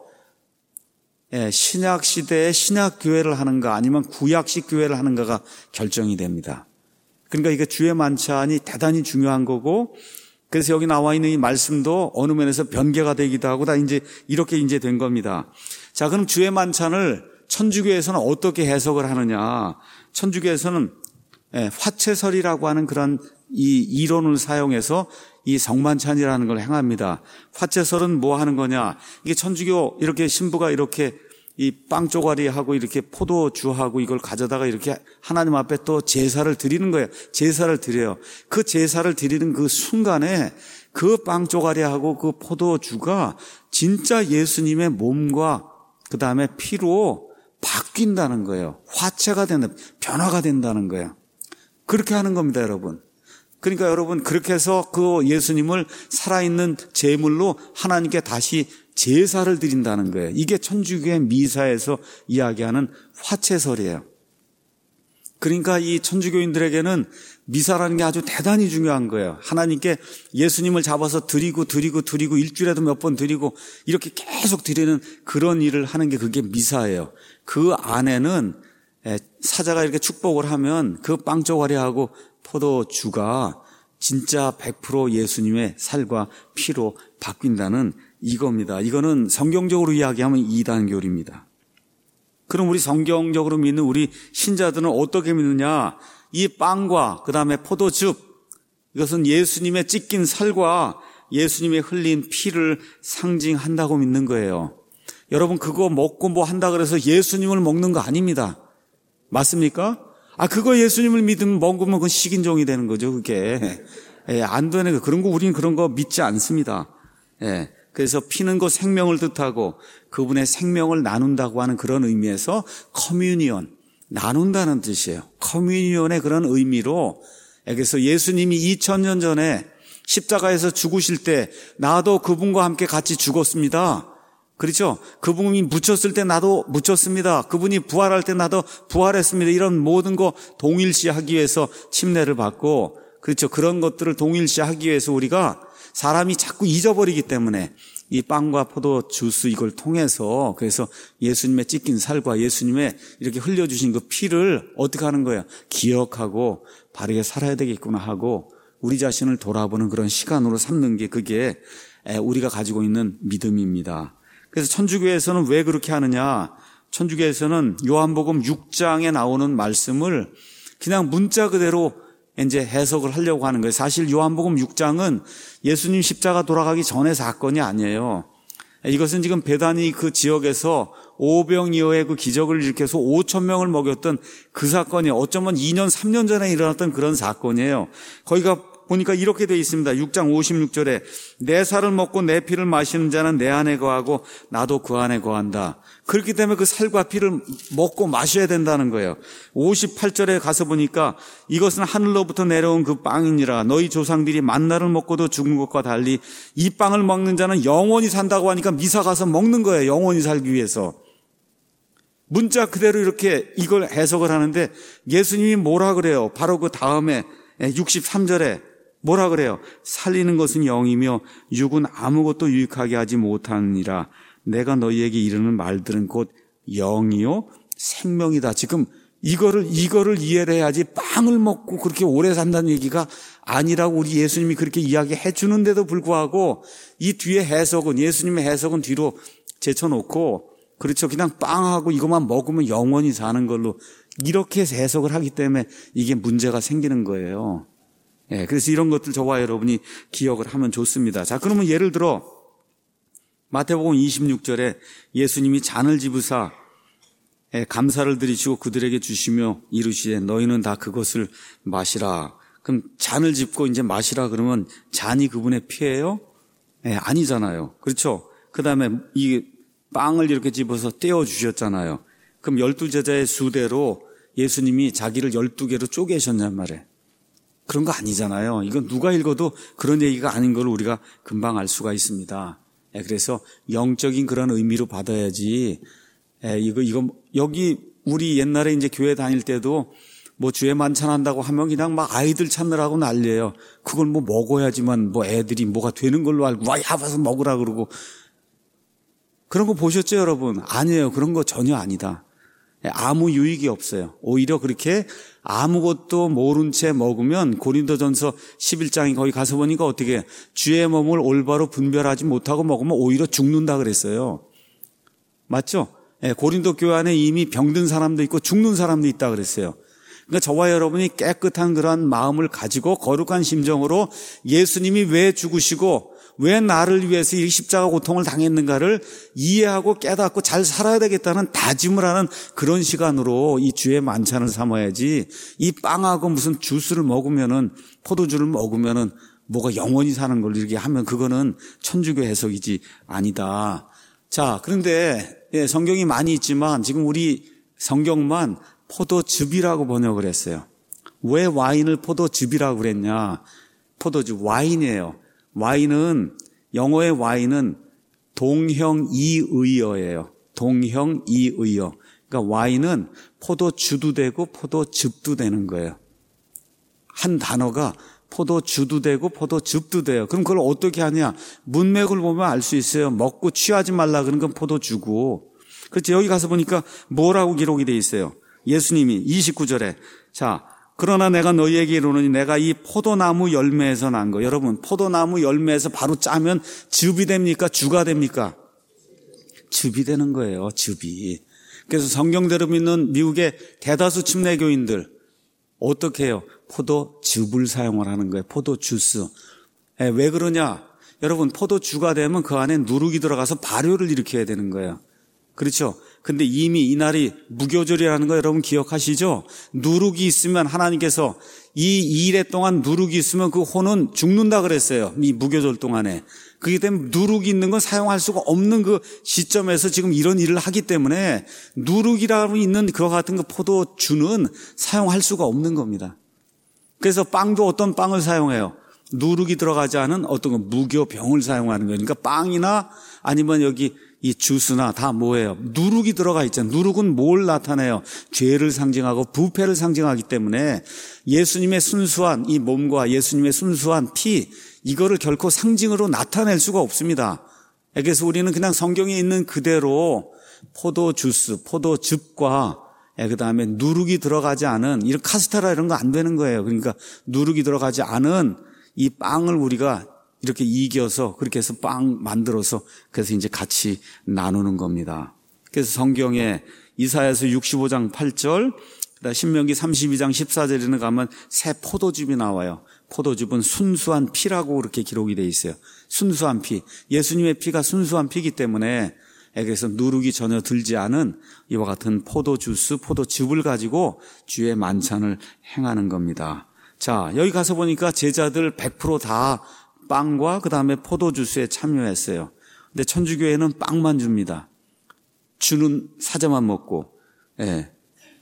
신약 시대에 신약 교회를 하는가 아니면 구약식 교회를 하는가가 결정이 됩니다. 그러니까 이게 주의 만찬이 대단히 중요한 거고, 그래서 여기 나와 있는 이 말씀도 어느 면에서 변개가 되기도 하고 다 이제 이렇게 이제 된 겁니다. 자, 그럼 주의 만찬을 천주교에서는 어떻게 해석을 하느냐? 천주교에서는 화채설이라고 하는 그런 이 이론을 사용해서 이 성만찬이라는 걸 행합니다. 화채설은 뭐 하는 거냐? 이게 천주교 이렇게 신부가 이렇게 이 빵 쪼가리하고 이렇게 포도주하고 이걸 가져다가 이렇게 하나님 앞에 또 제사를 드리는 거예요. 제사를 드려요. 그 제사를 드리는 그 순간에 그 빵 쪼가리하고 그 포도주가 진짜 예수님의 몸과 그 다음에 피로 바뀐다는 거예요. 화채가 되는, 변화가 된다는 거예요. 그렇게 하는 겁니다, 여러분. 그러니까 여러분, 그렇게 해서 그 예수님을 살아있는 제물로 하나님께 다시 제사를 드린다는 거예요. 이게 천주교의 미사에서 이야기하는 화채설이에요. 그러니까 이 천주교인들에게는 미사라는 게 아주 대단히 중요한 거예요. 하나님께 예수님을 잡아서 드리고 일주일에도 몇 번 드리고 이렇게 계속 드리는 그런 일을 하는 게 그게 미사예요. 그 안에는 사자가 이렇게 축복을 하면 그 빵조가리하고 포도주가 진짜 100% 예수님의 살과 피로 바뀐다는 이겁니다. 이거는 성경적으로 이야기하면 이단교리입니다. 그럼 우리 성경적으로 믿는 우리 신자들은 어떻게 믿느냐? 이 빵과 그 다음에 포도즙, 이것은 예수님의 찢긴 살과 예수님의 흘린 피를 상징한다고 믿는 거예요. 여러분, 그거 먹고 뭐 한다 그래서 예수님을 먹는 거 아닙니다. 맞습니까? 그거 예수님을 믿으면 먹으면 그건 식인종이 되는 거죠, 그게. 안 되는 거. 그런 거, 우리는 그런 거 믿지 않습니다. 그래서 피는 거 생명을 뜻하고 그분의 생명을 나눈다고 하는 그런 의미에서 커뮤니언, 나눈다는 뜻이에요. 커뮤니언의 그런 의미로, 그래서 예수님이 2000년 전에 십자가에서 죽으실 때 나도 그분과 함께 같이 죽었습니다. 그렇죠? 그분이 묻혔을 때 나도 묻혔습니다. 그분이 부활할 때 나도 부활했습니다. 이런 모든 거 동일시하기 위해서 침례를 받고, 그렇죠? 그런 것들을 동일시하기 위해서 우리가 사람이 자꾸 잊어버리기 때문에 이 빵과 포도 주스 이걸 통해서 그래서 예수님의 찢긴 살과 예수님의 이렇게 흘려주신 그 피를 어떻게 하는 거예요? 기억하고 바르게 살아야 되겠구나 하고 우리 자신을 돌아보는 그런 시간으로 삼는 게 그게 우리가 가지고 있는 믿음입니다. 그래서 천주교에서는 왜 그렇게 하느냐? 천주교에서는 요한복음 6장에 나오는 말씀을 그냥 문자 그대로 이제 해석을 하려고 하는 거예요. 사실 요한복음 6장은 예수님 십자가 돌아가기 전의 사건이 아니에요. 이것은 지금 베다니 그 지역에서 오병이어의 그 기적을 일으켜서 5,000명을 먹였던 그 사건이 어쩌면 2년, 3년 전에 일어났던 그런 사건이에요. 거기가 보니까 이렇게 되어 있습니다. 6장 56절에 내 살을 먹고 내 피를 마시는 자는 내 안에 거하고 나도 그 안에 거한다. 그렇기 때문에 그 살과 피를 먹고 마셔야 된다는 거예요. 58절에 가서 보니까 이것은 하늘로부터 내려온 그 빵이니라. 너희 조상들이 만나를 먹고도 죽은 것과 달리 이 빵을 먹는 자는 영원히 산다고 하니까 미사 가서 먹는 거예요. 영원히 살기 위해서. 문자 그대로 이렇게 이걸 해석을 하는데 예수님이 뭐라 그래요? 바로 그 다음에 63절에 뭐라 그래요? 살리는 것은 영이며 육은 아무것도 유익하게 하지 못하느니라. 내가 너희에게 이르는 말들은 곧 영이요 생명이다. 지금 이거를 이해를 해야지 빵을 먹고 그렇게 오래 산다는 얘기가 아니라고 우리 예수님이 그렇게 이야기해 주는데도 불구하고 이 뒤에 해석은 예수님의 해석은 뒤로 제쳐놓고 그렇죠. 그냥 빵하고 이것만 먹으면 영원히 사는 걸로 이렇게 해석을 하기 때문에 이게 문제가 생기는 거예요. 예, 그래서 이런 것들 저와 여러분이 기억을 하면 좋습니다. 자, 그러면 예를 들어 마태복음 26절에 예수님이 잔을 집으사 감사를 드리시고 그들에게 주시며 이르시되 너희는 다 그것을 마시라. 그럼 잔을 집고 이제 마시라 그러면 잔이 그분의 피예요? 예, 아니잖아요. 그렇죠? 그 다음에 이 빵을 이렇게 집어서 떼어 주셨잖아요. 그럼 12제자의 수대로 예수님이 자기를 12개로 쪼개셨냔 말이에요. 그런 거 아니잖아요. 이건 누가 읽어도 그런 얘기가 아닌 걸 우리가 금방 알 수가 있습니다. 그래서 영적인 그런 의미로 받아야지. 이거 여기 우리 옛날에 이제 교회 다닐 때도 뭐 주에 만찬한다고 하면 그냥 막 아이들 찾느라고 난리예요. 그걸 뭐 먹어야지만 뭐 애들이 뭐가 되는 걸로 알고 와 와서 먹으라 그러고 그런 거 보셨죠, 여러분? 아니에요. 그런 거 전혀 아니다. 아무 유익이 없어요. 오히려 그렇게 아무것도 모른 채 먹으면 고린도전서 11장에 거기 가서 보니까 어떻게 주의 몸을 올바로 분별하지 못하고 먹으면 오히려 죽는다 그랬어요. 맞죠? 고린도 교회 안에 이미 병든 사람도 있고 죽는 사람도 있다 그랬어요. 그러니까 저와 여러분이 깨끗한 그러한 마음을 가지고 거룩한 심정으로 예수님이 왜 죽으시고 왜 나를 위해서 이 십자가 고통을 당했는가를 이해하고 깨닫고 잘 살아야 되겠다는 다짐을 하는 그런 시간으로 이 주의 만찬을 삼아야지 이 빵하고 무슨 주스를 먹으면은 포도주를 먹으면은 뭐가 영원히 사는 걸 이렇게 하면 그거는 천주교 해석이지 아니다. 자, 그런데 성경이 많이 있지만 지금 우리 성경만 포도즙이라고 번역을 했어요. 왜 와인을 포도즙이라고 그랬냐? 포도즙, 와인이에요. 와인은 영어의 와인은 동형이의어예요. 동형이의어. 그러니까 와인은 포도주도 되고 포도즙도 되는 거예요. 한 단어가 포도주도 되고 포도즙도 돼요. 그럼 그걸 어떻게 하냐? 문맥을 보면 알 수 있어요. 먹고 취하지 말라 그런 건 포도주고. 그렇죠. 여기 가서 보니까 뭐라고 기록이 돼 있어요. 예수님이 29절에 자 그러나 내가 너희에게 이르노니 내가 이 포도나무 열매에서 난 거. 여러분 포도나무 열매에서 바로 짜면 즙이 됩니까? 주가 됩니까? 즙이 되는 거예요. 즙이. 그래서 성경대로 믿는 미국의 대다수 침례교인들 어떻게 해요? 포도즙을 사용을 하는 거예요. 포도주스. 왜 그러냐? 여러분 포도주가 되면 그 안에 누룩이 들어가서 발효를 일으켜야 되는 거예요. 그렇죠? 근데 이미 이날이 무교절이라는 거 여러분 기억하시죠? 누룩이 있으면 하나님께서 이 일에 동안 누룩이 있으면 그 혼은 죽는다 그랬어요. 이 무교절 동안에. 그렇기 때문에 누룩이 있는 건 사용할 수가 없는 그 시점에서 지금 이런 일을 하기 때문에 누룩이라고 있는 그와 같은 그 포도주는 사용할 수가 없는 겁니다. 그래서 빵도 어떤 빵을 사용해요? 누룩이 들어가지 않은 어떤 그 무교병을 사용하는 거예요. 그러니까 빵이나 아니면 여기 이 주스나 다 뭐예요? 누룩이 들어가 있잖아요. 누룩은 뭘 나타내요? 죄를 상징하고 부패를 상징하기 때문에 예수님의 순수한 이 몸과 예수님의 순수한 피 이거를 결코 상징으로 나타낼 수가 없습니다. 그래서 우리는 그냥 성경에 있는 그대로 포도주스, 포도즙과 그다음에 누룩이 들어가지 않은 이런 카스테라 이런 거 안 되는 거예요. 그러니까 누룩이 들어가지 않은 이 빵을 우리가 이렇게 이겨서 그렇게 해서 빵 만들어서 그래서 이제 같이 나누는 겁니다. 그래서 성경에 이사야서 65장 8절, 그다음 신명기 32장 14절에는 가면 새 포도즙이 나와요. 포도즙은 순수한 피라고 그렇게 기록이 돼 있어요. 순수한 피. 예수님의 피가 순수한 피이기 때문에 그래서 누룩이 전혀 들지 않은 이와 같은 포도주스, 포도즙을 가지고 주의 만찬을 행하는 겁니다. 자, 여기 가서 보니까 제자들 100% 다 빵과 그 다음에 포도주스에 참여했어요. 근데 천주교회는 빵만 줍니다. 주는 사자만 먹고. 예.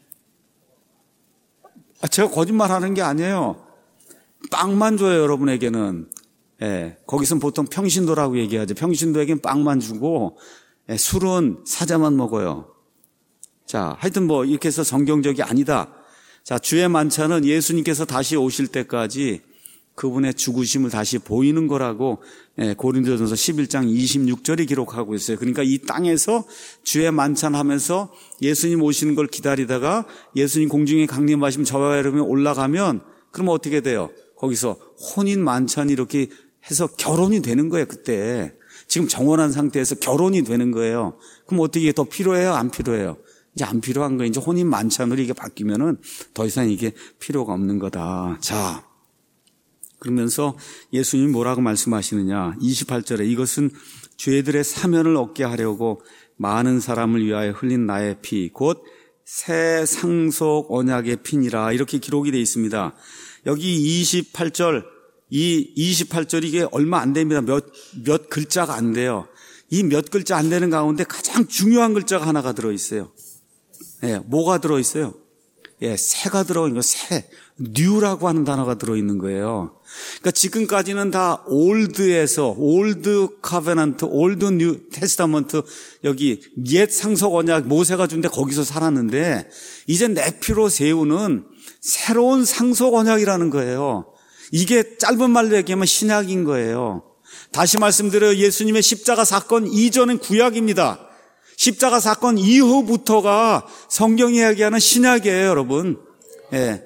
제가 거짓말하는 게 아니에요. 빵만 줘요, 여러분에게는. 예. 거기서는 보통 평신도라고 얘기하죠. 평신도에게는 빵만 주고, 예, 술은 사자만 먹어요. 자, 하여튼 뭐 이렇게 해서 성경적이 아니다. 자, 주의 만찬은 예수님께서 다시 오실 때까지 그분의 죽으심을 다시 보이는 거라고 고린도전서 11장 26절이 기록하고 있어요. 그러니까 이 땅에서 주의 만찬하면서 예수님 오시는 걸 기다리다가 예수님 공중에 강림하시면 저와 여러분이 올라가면 그러면 어떻게 돼요? 거기서 혼인 만찬이 이렇게 해서 결혼이 되는 거예요. 그때 지금 정원한 상태에서 결혼이 되는 거예요. 그럼 어떻게 더 필요해요? 안 필요해요? 이제 안 필요한 거예요. 이제 혼인 만찬으로 이게 바뀌면은 더 이상 이게 필요가 없는 거다. 자, 그러면서 예수님이 뭐라고 말씀하시느냐. 28절에 이것은 죄들의 사면을 얻게 하려고 많은 사람을 위하여 흘린 나의 피, 곧 새 상속 언약의 피니라. 이렇게 기록이 되어 있습니다. 여기 28절, 이 28절이 이게 얼마 안 됩니다. 몇 글자가 안 돼요. 이 몇 글자 안 되는 가운데 가장 중요한 글자가 하나가 들어있어요. 예, 뭐가 들어있어요? 예, 새가 들어있는 거, 새. 뉴라고 하는 단어가 들어있는 거예요. 그러니까 지금까지는 다 올드에서, 올드 카베넌트, 올드 뉴 테스타먼트, 여기 옛 상속 언약 모세가 준데 거기서 살았는데, 이제 내 피로 세우는 새로운 상속 언약이라는 거예요. 이게 짧은 말로 얘기하면 신약인 거예요. 다시 말씀드려요. 예수님의 십자가 사건 이전은 구약입니다. 십자가 사건 이후부터가 성경이 이야기하는 신약이에요, 여러분. 예.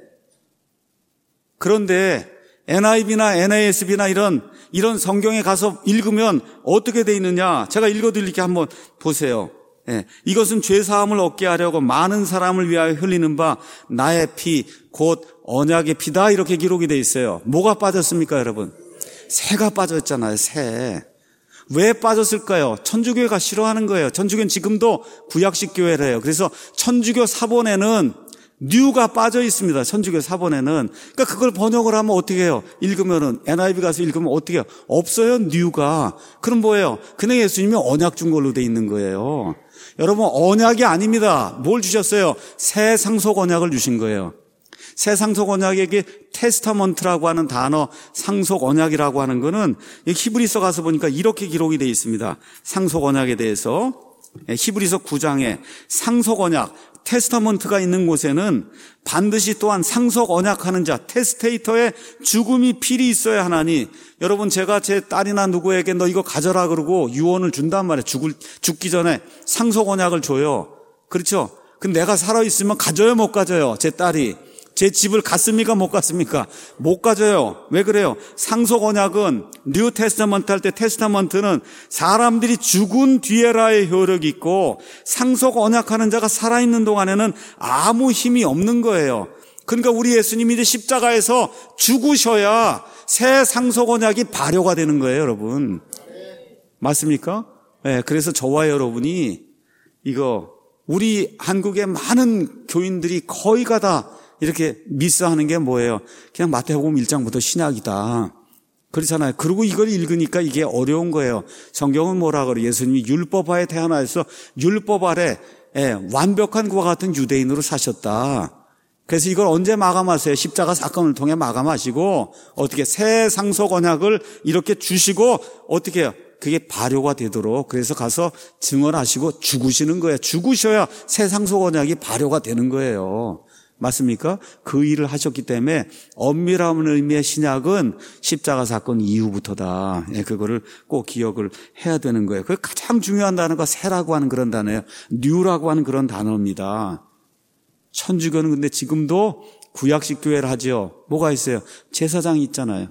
그런데 NIV나 NASB나 이런 성경에 가서 읽으면 어떻게 돼 있느냐? 제가 읽어드릴게 한번 보세요. 예. 이것은 죄 사함을 얻게 하려고 많은 사람을 위하여 흘리는 바 나의 피, 곧 언약의 피다. 이렇게 기록이 돼 있어요. 뭐가 빠졌습니까, 여러분? 새가 빠졌잖아요, 새. 왜 빠졌을까요? 천주교회가 싫어하는 거예요. 천주교는 지금도 구약식 교회래요. 그래서 천주교 사본에는 뉴가 빠져 있습니다. 천주교 사본에는. 그러니까 그걸 번역을 하면 어떻게 해요? 읽으면은 NIV 가서 읽으면 어떻게 해요? 없어요, 뉴가. 그럼 뭐예요? 그냥 예수님이 언약 준 걸로 돼 있는 거예요. 여러분, 언약이 아닙니다. 뭘 주셨어요? 새 상속 언약을 주신 거예요. 새 상속 언약에게 테스타먼트라고 하는 단어, 상속 언약이라고 하는 거는 히브리서 가서 보니까 이렇게 기록이 되어 있습니다. 상속 언약에 대해서 히브리서 9장에 상속 언약, 테스타먼트가 있는 곳에는 반드시 또한 상속 언약하는 자, 테스테이터의 죽음이 필히 있어야 하나니, 여러분 제가 제 딸이나 누구에게 너 이거 가져라 그러고 유언을 준단 말이에요. 죽기 전에 상속 언약을 줘요. 그렇죠? 근데 내가 살아있으면 가져요, 못 가져요? 제 딸이 제 집을 갔습니까? 못 갔습니까? 못 가져요. 왜 그래요? 상속 언약은 뉴 테스타먼트 할 때 테스타먼트는 사람들이 죽은 뒤에라의 효력이 있고, 상속 언약하는 자가 살아있는 동안에는 아무 힘이 없는 거예요. 그러니까 우리 예수님이 이제 십자가에서 죽으셔야 새 상속 언약이 발효가 되는 거예요, 여러분. 맞습니까? 네, 그래서 저와 여러분이 이거 우리 한국의 많은 교인들이 거의가 다 이렇게 미스하는 게 뭐예요? 그냥 마태복음 1장부터 신약이다. 그렇잖아요. 그리고 이걸 읽으니까 이게 어려운 거예요. 성경은 뭐라 그래요? 예수님이 율법하에 태어나서 율법 아래 완벽한 그와 같은 유대인으로 사셨다. 그래서 이걸 언제 마감하세요? 십자가 사건을 통해 마감하시고 어떻게 새 상속 언약을 이렇게 주시고 어떻게 해요? 그게 발효가 되도록 그래서 가서 증언하시고 죽으시는 거예요. 죽으셔야 새 상속 언약이 발효가 되는 거예요. 맞습니까? 그 일을 하셨기 때문에 엄밀한 의미의 신약은 십자가 사건 이후부터다. 그거를 꼭 기억을 해야 되는 거예요. 그 가장 중요한 단어가 새라고 하는 그런 단어예요. 뉴라고 하는 그런 단어입니다. 천주교는 근데 지금도 구약식 교회를 하죠. 뭐가 있어요? 제사장이 있잖아요.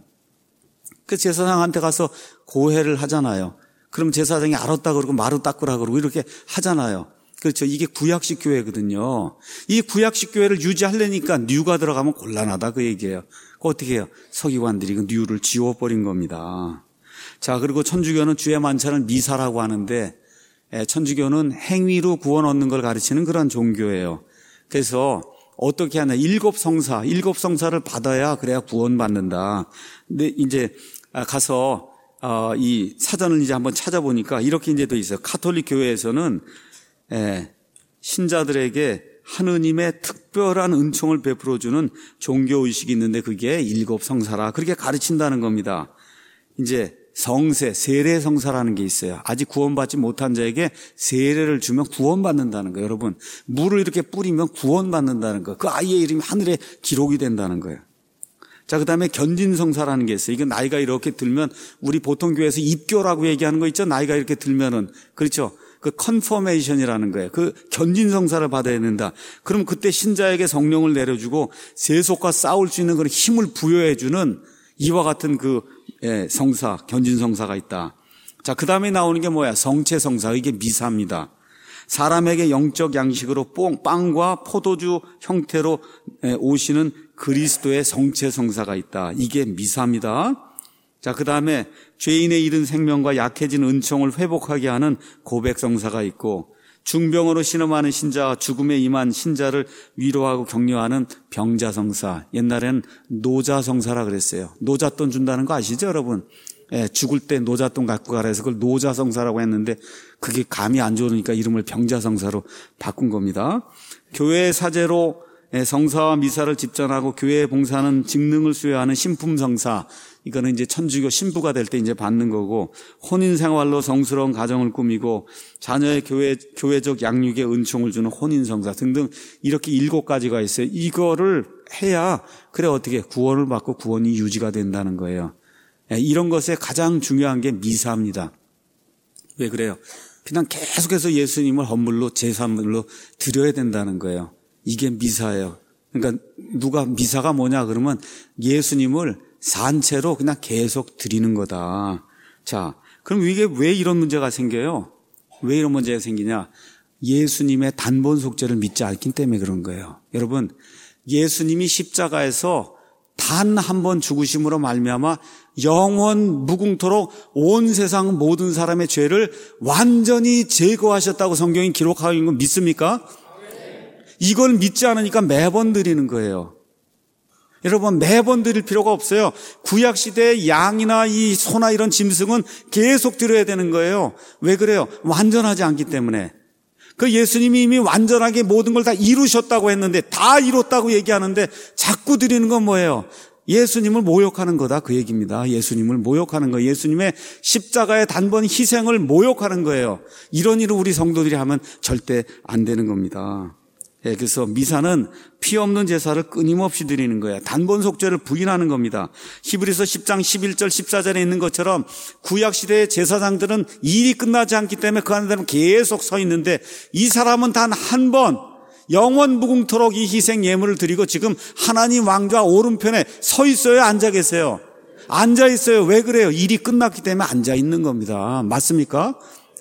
그 제사장한테 가서 고해를 하잖아요. 그럼 제사장이 알았다 그러고 마루 닦으라 그러고 이렇게 하잖아요. 그렇죠. 이게 구약식 교회거든요. 이 구약식 교회를 유지하려니까 뉴가 들어가면 곤란하다 그 얘기예요. 어떻게 해요? 서기관들이 그 뉴를 지워버린 겁니다. 자, 그리고 천주교는 주의 만찬을 미사라고 하는데 천주교는 행위로 구원 얻는 걸 가르치는 그런 종교예요. 그래서 어떻게 하냐, 일곱 성사를 받아야 그래야 구원받는다. 근데 이제 가서 이 사전을 이제 한번 찾아보니까 이렇게 이제 돼 있어요. 가톨릭 교회에서는 신자들에게 하느님의 특별한 은총을 베풀어주는 종교의식이 있는데 그게 일곱 성사라 그렇게 가르친다는 겁니다. 이제 세례 성사라는 게 있어요. 아직 구원받지 못한 자에게 세례를 주면 구원받는다는 거예요. 여러분, 물을 이렇게 뿌리면 구원받는다는 거예요. 그 아이의 이름이 하늘에 기록이 된다는 거예요. 자, 그 다음에 견진성사라는 게 있어요. 이건 나이가 이렇게 들면 우리 보통 교회에서 입교라고 얘기하는 거 있죠? 나이가 이렇게 들면은. 그렇죠? 그 컨퍼메이션이라는 거예요. 그 견진성사를 받아야 된다. 그럼 그때 신자에게 성령을 내려주고 세속과 싸울 수 있는 그런 힘을 부여해주는 이와 같은 성사, 견진성사가 있다. 자, 그 다음에 나오는 게 뭐야? 성체성사. 이게 미사입니다. 사람에게 영적 양식으로 빵과 포도주 형태로 오시는 그리스도의 성체성사가 있다. 이게 미사입니다. 자, 그 다음에 죄인의 잃은 생명과 약해진 은총을 회복하게 하는 고백성사가 있고, 중병으로 신음하는 신자와 죽음에 임한 신자를 위로하고 격려하는 병자성사. 옛날에는 노자성사라 그랬어요. 노잣돈 준다는 거 아시죠, 여러분? 죽을 때 노잣돈 갖고 가라 해서 그걸 노자성사라고 했는데 그게 감이 안 좋으니까 이름을 병자성사로 바꾼 겁니다. 교회 사제로 성사와 미사를 집전하고 교회에 봉사하는 직능을 수여하는 신품성사. 이거는 이제 천주교 신부가 될 때 이제 받는 거고, 혼인 생활로 성스러운 가정을 꾸미고 자녀의 교회적 양육에 은총을 주는 혼인성사 등등 이렇게 7가지가 있어요. 이거를 해야 그래 어떻게 구원을 받고 구원이 유지가 된다는 거예요. 이런 것에 가장 중요한 게 미사입니다. 왜 그래요? 그냥 계속해서 예수님을 헌물로 제사물로 드려야 된다는 거예요. 이게 미사예요. 그러니까 미사가 뭐냐 그러면 예수님을 산채로 그냥 계속 드리는 거다. 자, 그럼 이게 왜 이런 문제가 생겨요? 왜 이런 문제가 생기냐? 예수님의 단번 속죄를 믿지 않기 때문에 그런 거예요. 여러분, 예수님이 십자가에서 단 한 번 죽으심으로 말미암아 영원 무궁토록 온 세상 모든 사람의 죄를 완전히 제거하셨다고 성경이 기록하고 있는 거 믿습니까? 이걸 믿지 않으니까 매번 드리는 거예요. 여러분, 매번 드릴 필요가 없어요. 구약시대의 양이나 이 소나 이런 짐승은 계속 드려야 되는 거예요. 왜 그래요? 완전하지 않기 때문에. 그 예수님이 이미 완전하게 모든 걸 다 이루셨다고 했는데, 다 이뤘다고 얘기하는데 자꾸 드리는 건 뭐예요? 예수님을 모욕하는 거다, 그 얘기입니다. 예수님을 모욕하는 거예요. 예수님의 십자가의 단번 희생을 모욕하는 거예요. 이런 일을 우리 성도들이 하면 절대 안 되는 겁니다. 그래서 미사는 피 없는 제사를 끊임없이 드리는 거예요. 단번 속죄를 부인하는 겁니다. 히브리서 10장 11절 14절에 있는 것처럼 구약시대의 제사장들은 일이 끝나지 않기 때문에 그 안에 계속 서 있는데, 이 사람은 단 한 번 영원 무궁토록 이 희생 예물을 드리고 지금 하나님 왕좌 오른편에 서 있어요? 앉아 계세요? 앉아 있어요. 왜 그래요? 일이 끝났기 때문에 앉아 있는 겁니다. 맞습니까?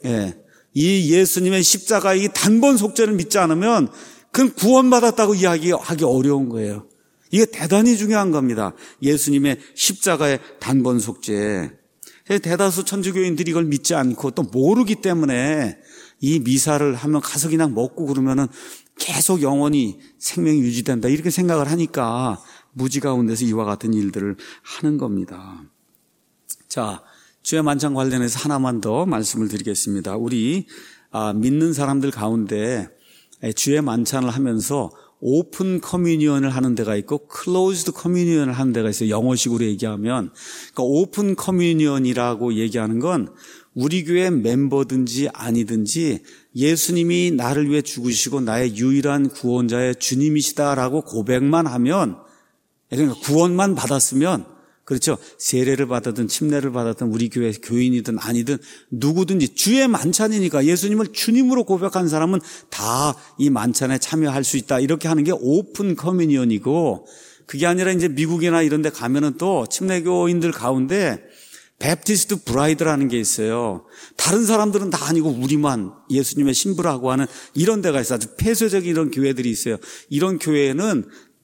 이 예수님의 십자가의 단번 속죄를 믿지 않으면 그건 구원받았다고 이야기하기 어려운 거예요. 이게 대단히 중요한 겁니다. 예수님의 십자가의 단번 속죄. 대다수 천주교인들이 이걸 믿지 않고 또 모르기 때문에 이 미사를 하면 가서 그냥 먹고 그러면은 계속 영원히 생명이 유지된다 이렇게 생각을 하니까 무지 가운데서 이와 같은 일들을 하는 겁니다. 자, 주의 만찬 관련해서 하나만 더 말씀을 드리겠습니다. 우리 믿는 사람들 가운데 주의 만찬을 하면서 오픈 커뮤니언을 하는 데가 있고 클로즈드 커뮤니언을 하는 데가 있어요. 영어식으로 얘기하면. 그러니까 오픈 커뮤니언이라고 얘기하는 건 우리 교회 멤버든지 아니든지 예수님이 나를 위해 죽으시고 나의 유일한 구원자의 주님이시다라고 고백만 하면, 그러니까 구원만 받았으면, 그렇죠, 세례를 받았든 침례를 받았든 우리 교회 교인이든 아니든 누구든지 주의 만찬이니까 예수님을 주님으로 고백한 사람은 다 이 만찬에 참여할 수 있다 이렇게 하는 게 오픈 커뮤니언이고, 그게 아니라 이제 미국이나 이런 데 가면은 또 침례교인들 가운데 베프티스트 브라이드라는 게 있어요. 다른 사람들은 다 아니고 우리만 예수님의 신부라고 하는 이런 데가 있어요. 아주 폐쇄적인 이런 교회들이 있어요. 이런 교회는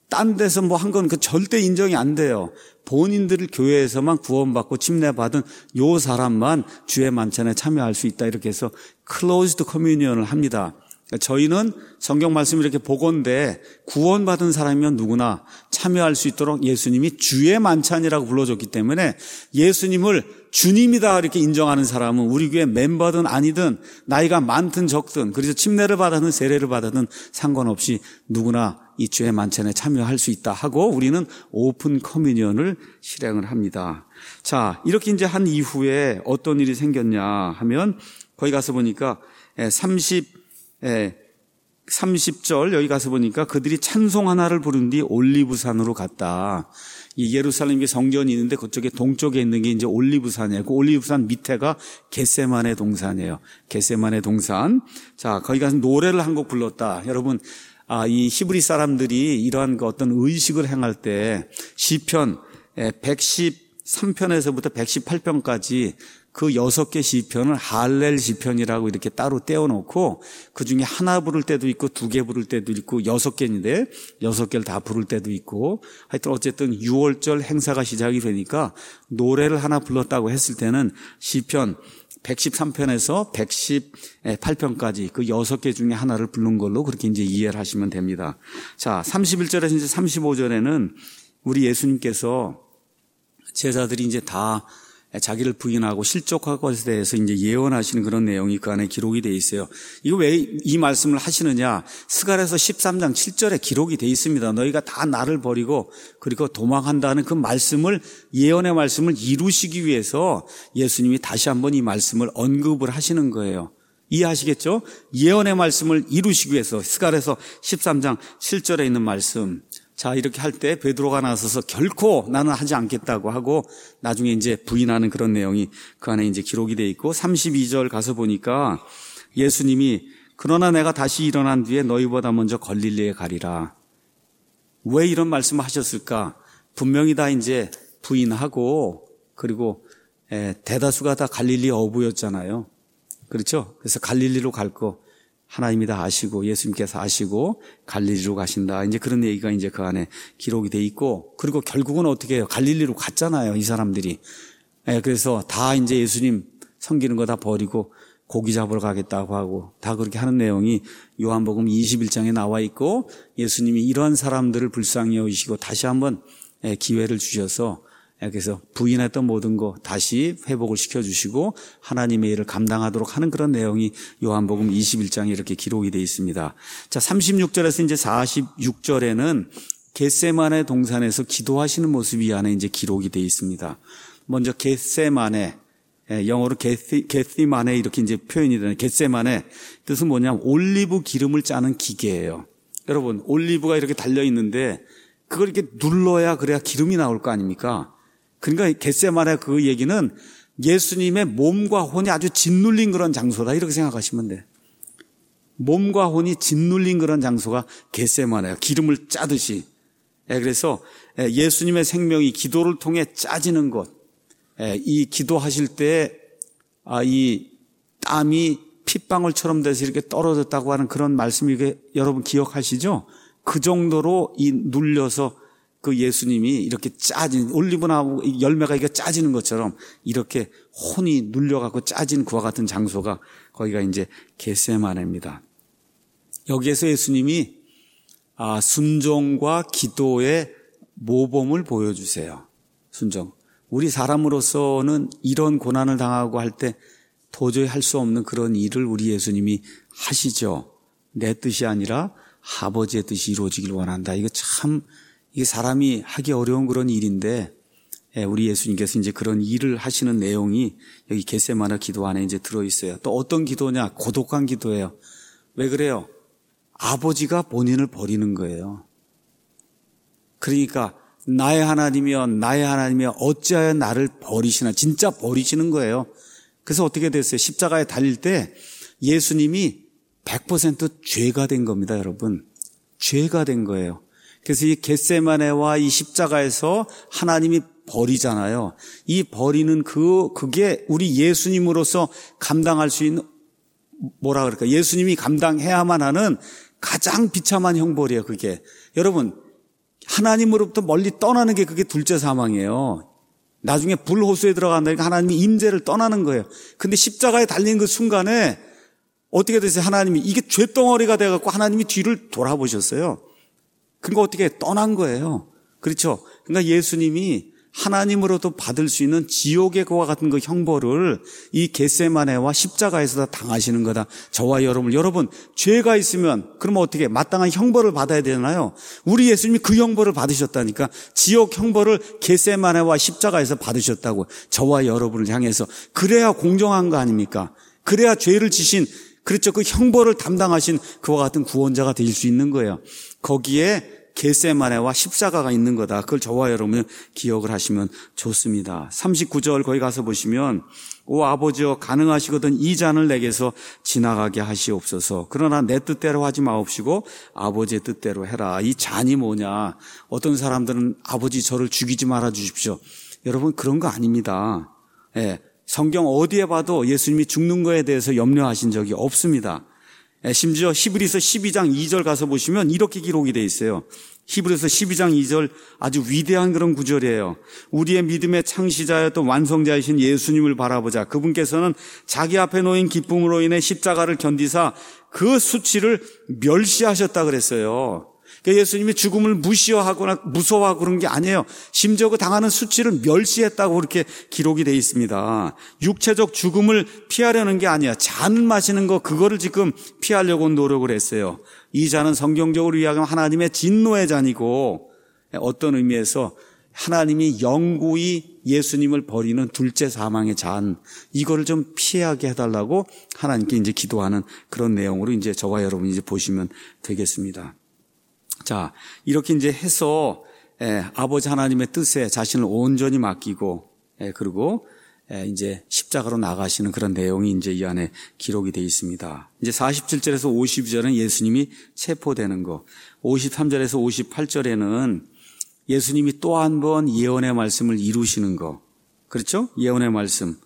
딴 데서 뭐 한 건 그 절대 인정이 안 돼요. 본인들 교회에서만 구원받고 침례받은 요 사람만 주의 만찬에 참여할 수 있다. 이렇게 해서 클로즈드 커뮤니언을 합니다. 저희는 성경 말씀 이렇게 보건대 구원받은 사람이면 누구나 참여할 수 있도록 예수님이 주의 만찬이라고 불러줬기 때문에 예수님을 주님이다 이렇게 인정하는 사람은 우리 교회 멤버든 아니든 나이가 많든 적든 그래서 침례를 받았든 세례를 받았든 상관없이 누구나 이 주의 만찬에 참여할 수 있다 하고 우리는 오픈 커뮤니언을 실행을 합니다. 자, 이렇게 이제 한 이후에 어떤 일이 생겼냐 하면 거기 가서 보니까 30절 여기 가서 보니까 그들이 찬송 하나를 부른 뒤 올리브산으로 갔다. 이 예루살렘에 성전이 있는데 그쪽에 동쪽에 있는 게 이제 올리브산이에요. 그 올리브산 밑에가 겟세마네 동산이에요. 겟세마네 동산. 자, 거기 가서 노래를 한 곡 불렀다. 여러분, 이 히브리 사람들이 이러한 그 어떤 의식을 행할 때 시편 113편에서부터 118편까지 그 6개 시편을 할렐 시편이라고 이렇게 따로 떼어놓고 그중에 하나 부를 때도 있고 2개 부를 때도 있고 6개인데 6개를 다 부를 때도 있고 하여튼 어쨌든 6월절 행사가 시작이 되니까 노래를 하나 불렀다고 했을 때는 시편 113편에서 118편까지 그 6개 중에 하나를 부른 걸로 그렇게 이제 이해를 하시면 됩니다. 자, 31절에서 이제 35절에는 우리 예수님께서 제자들이 이제 다 자기를 부인하고 실족할 것에 대해서 이제 예언하시는 그런 내용이 그 안에 기록이 돼 있어요. 이거 왜 이 말씀을 하시느냐? 스가랴서 13장 7절에 기록이 돼 있습니다. 너희가 다 나를 버리고 그리고 도망한다는 그 말씀을 예언의 말씀을 이루시기 위해서 예수님이 다시 한번 이 말씀을 언급을 하시는 거예요. 이해하시겠죠? 예언의 말씀을 이루시기 위해서 스가랴서 13장 7절에 있는 말씀. 자, 이렇게 할 때 베드로가 나서서 결코 나는 하지 않겠다고 하고 나중에 이제 부인하는 그런 내용이 그 안에 이제 기록이 돼 있고 32절 가서 보니까 예수님이 그러나 내가 다시 일어난 뒤에 너희보다 먼저 갈릴리에 가리라. 왜 이런 말씀을 하셨을까? 분명히 다 이제 부인하고 그리고 대다수가 다 갈릴리 어부였잖아요. 그렇죠? 그래서 갈릴리로 갈 거. 하나님이 다 아시고 예수님께서 아시고 갈릴리로 가신다. 이제 그런 얘기가 이제 그 안에 기록이 돼 있고 그리고 결국은 어떻게 해요? 갈릴리로 갔잖아요. 이 사람들이. 그래서 다 이제 예수님 섬기는 거 다 버리고 고기 잡으러 가겠다고 하고 다 그렇게 하는 내용이 요한복음 21장에 나와 있고 예수님이 이러한 사람들을 불쌍히 여기시고 다시 한번 기회를 주셔서 그래서 부인했던 모든 거 다시 회복을 시켜주시고 하나님의 일을 감당하도록 하는 그런 내용이 요한복음 21장에 이렇게 기록이 되어 있습니다. 자, 36절에서 이제 46절에는 겟세마네 동산에서 기도하시는 모습이 이 안에 이제 기록이 되어 있습니다. 먼저 겟세마네, 영어로 겟시마네 이렇게 이제 표현이 되는 겟세마네 뜻은 뭐냐면 올리브 기름을 짜는 기계예요. 여러분, 올리브가 이렇게 달려 있는데 그걸 이렇게 눌러야 그래야 기름이 나올 거 아닙니까? 그러니까 겟세마네 그 얘기는 예수님의 몸과 혼이 아주 짓눌린 그런 장소다 이렇게 생각하시면 돼. 몸과 혼이 짓눌린 그런 장소가 겟세마네예요. 기름을 짜듯이. 그래서 예수님의 생명이 기도를 통해 짜지는 것. 이 기도하실 때 이 땀이 핏방울처럼 돼서 이렇게 떨어졌다고 하는 그런 말씀 이게 여러분 기억하시죠? 그 정도로 이 눌려서 그 예수님이 이렇게 짜진 올리브나무 열매가 이게 짜지는 것처럼 이렇게 혼이 눌려갖고 짜진 그와 같은 장소가 거기가 이제 겟세마네입니다. 여기에서 예수님이 순종과 기도의 모범을 보여주세요. 순종. 우리 사람으로서는 이런 고난을 당하고 할 때 도저히 할 수 없는 그런 일을 우리 예수님이 하시죠. 내 뜻이 아니라 아버지의 뜻이 이루어지길 원한다. 이거 참 이게 사람이 하기 어려운 그런 일인데 우리 예수님께서 이제 그런 일을 하시는 내용이 여기 겟세마네 기도 안에 이제 들어있어요. 또 어떤 기도냐? 고독한 기도예요. 왜 그래요? 아버지가 본인을 버리는 거예요. 그러니까 나의 하나님이여 어찌하여 나를 버리시나. 진짜 버리시는 거예요. 그래서 어떻게 됐어요? 십자가에 달릴 때 예수님이 100% 죄가 된 겁니다, 여러분. 죄가 된 거예요. 그래서 이 겟세마네와 이 십자가에서 하나님이 버리잖아요. 이 버리는 그게 우리 예수님으로서 감당할 수 있는 뭐라 그럴까? 예수님이 감당해야만 하는 가장 비참한 형벌이에요, 그게. 여러분, 하나님으로부터 멀리 떠나는 게 그게 둘째 사망이에요. 나중에 불호수에 들어간다니까 하나님이 임재를 떠나는 거예요. 근데 십자가에 달린 그 순간에 어떻게 됐어요? 하나님이 이게 죄덩어리가 돼갖고 하나님이 뒤를 돌아보셨어요. 그러니까 어떻게 떠난 거예요. 그렇죠? 그러니까 예수님이 하나님으로도 받을 수 있는 지옥의 그와 같은 그 형벌을 이 겟세마네와 십자가에서 다 당하시는 거다. 저와 여러분 죄가 있으면 그러면 어떻게 마땅한 형벌을 받아야 되나요? 우리 예수님이 그 형벌을 받으셨다니까. 지옥 형벌을 겟세마네와 십자가에서 받으셨다고. 저와 여러분을 향해서. 그래야 공정한 거 아닙니까? 그래야 죄를 지신, 그렇죠, 그 형벌을 담당하신 그와 같은 구원자가 될 수 있는 거예요. 거기에 겟세마네와 십자가가 있는 거다. 그걸 저와 여러분이 기억을 하시면 좋습니다. 39절 거기 가서 보시면 오 아버지여 가능하시거든 이 잔을 내게서 지나가게 하시옵소서. 그러나 내 뜻대로 하지 마옵시고 아버지의 뜻대로 해라. 이 잔이 뭐냐. 어떤 사람들은 아버지 저를 죽이지 말아 주십시오. 여러분 그런 거 아닙니다. 예, 성경 어디에 봐도 예수님이 죽는 거에 대해서 염려하신 적이 없습니다. 심지어 히브리서 12장 2절 가서 보시면 이렇게 기록이 되어 있어요. 히브리서 12장 2절 아주 위대한 그런 구절이에요. 우리의 믿음의 창시자여 또 완성자이신 예수님을 바라보자. 그분께서는 자기 앞에 놓인 기쁨으로 인해 십자가를 견디사 그 수치를 멸시하셨다 그랬어요. 그러니까 예수님이 죽음을 무시하거나 무서워하고 그런 게 아니에요. 심지어 그 당하는 수치를 멸시했다고 그렇게 기록이 되어 있습니다. 육체적 죽음을 피하려는 게 아니야. 잔을 마시는 거 그거를 지금 피하려고 노력을 했어요. 이 잔은 성경적으로 이야기하면 하나님의 진노의 잔이고 어떤 의미에서 하나님이 영구히 예수님을 버리는 둘째 사망의 잔, 이거를 좀 피하게 해달라고 하나님께 이제 기도하는 그런 내용으로 이제 저와 여러분이 이제 보시면 되겠습니다. 자, 이렇게 이제 해서 아버지 하나님의 뜻에 자신을 온전히 맡기고 그리고 이제 십자가로 나가시는 그런 내용이 이제 이 안에 기록이 되어 있습니다. 이제 47절에서 52절은 예수님이 체포되는 거, 53절에서 58절에는 예수님이 또 한 번 예언의 말씀을 이루시는 거, 그렇죠? 예언의 말씀.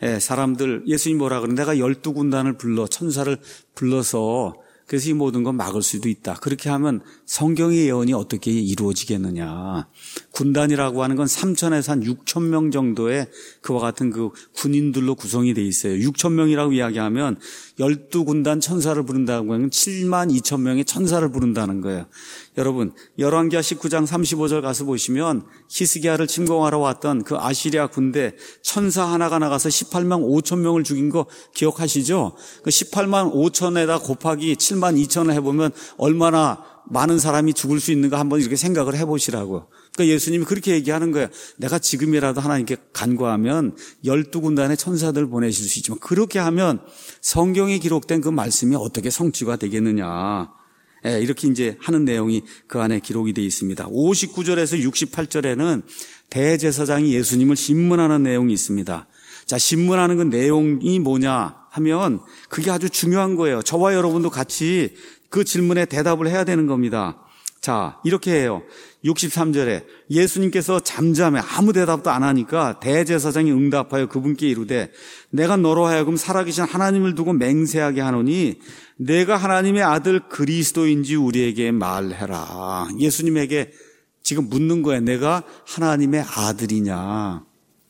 사람들 예수님 뭐라 그러는 내가 12군단을 불러 천사를 불러서 그래서 이 모든 건 막을 수도 있다. 그렇게 하면 성경의 예언이 어떻게 이루어지겠느냐. 군단이라고 하는 건 3천에서 한 6천 명 정도의 그와 같은 그 군인들로 구성이 돼 있어요. 6천 명이라고 이야기하면 12군단 천사를 부른다고 하면 7만 2천 명의 천사를 부른다는 거예요. 여러분 열왕기하 19장 35절 가서 보시면 히스기야를 침공하러 왔던 그 아시리아 군대 천사 하나가 나가서 18만 5천 명을 죽인 거 기억하시죠? 그 18만 5천에다 곱하기 7만 2천을 해보면 얼마나 많은 사람이 죽을 수 있는가 한번 이렇게 생각을 해보시라고. 그러니까 예수님이 그렇게 얘기하는 거예요. 내가 지금이라도 하나님께 간구하면 12군단의 천사들을 보내실 수 있지만 그렇게 하면 성경에 기록된 그 말씀이 어떻게 성취가 되겠느냐. 이렇게 이제 하는 내용이 그 안에 기록이 되어 있습니다. 59절에서 68절에는 대제사장이 예수님을 신문하는 내용이 있습니다. 자, 신문하는 그 내용이 뭐냐 하면 그게 아주 중요한 거예요. 저와 여러분도 같이 그 질문에 대답을 해야 되는 겁니다. 자, 이렇게 해요. 63절에 예수님께서 잠잠해 아무 대답도 안 하니까 대제사장이 응답하여 그분께 이르되 내가 너로 하여금 살아계신 하나님을 두고 맹세하게 하노니 내가 하나님의 아들 그리스도인지 우리에게 말해라. 예수님에게 지금 묻는 거예요. 내가 하나님의 아들이냐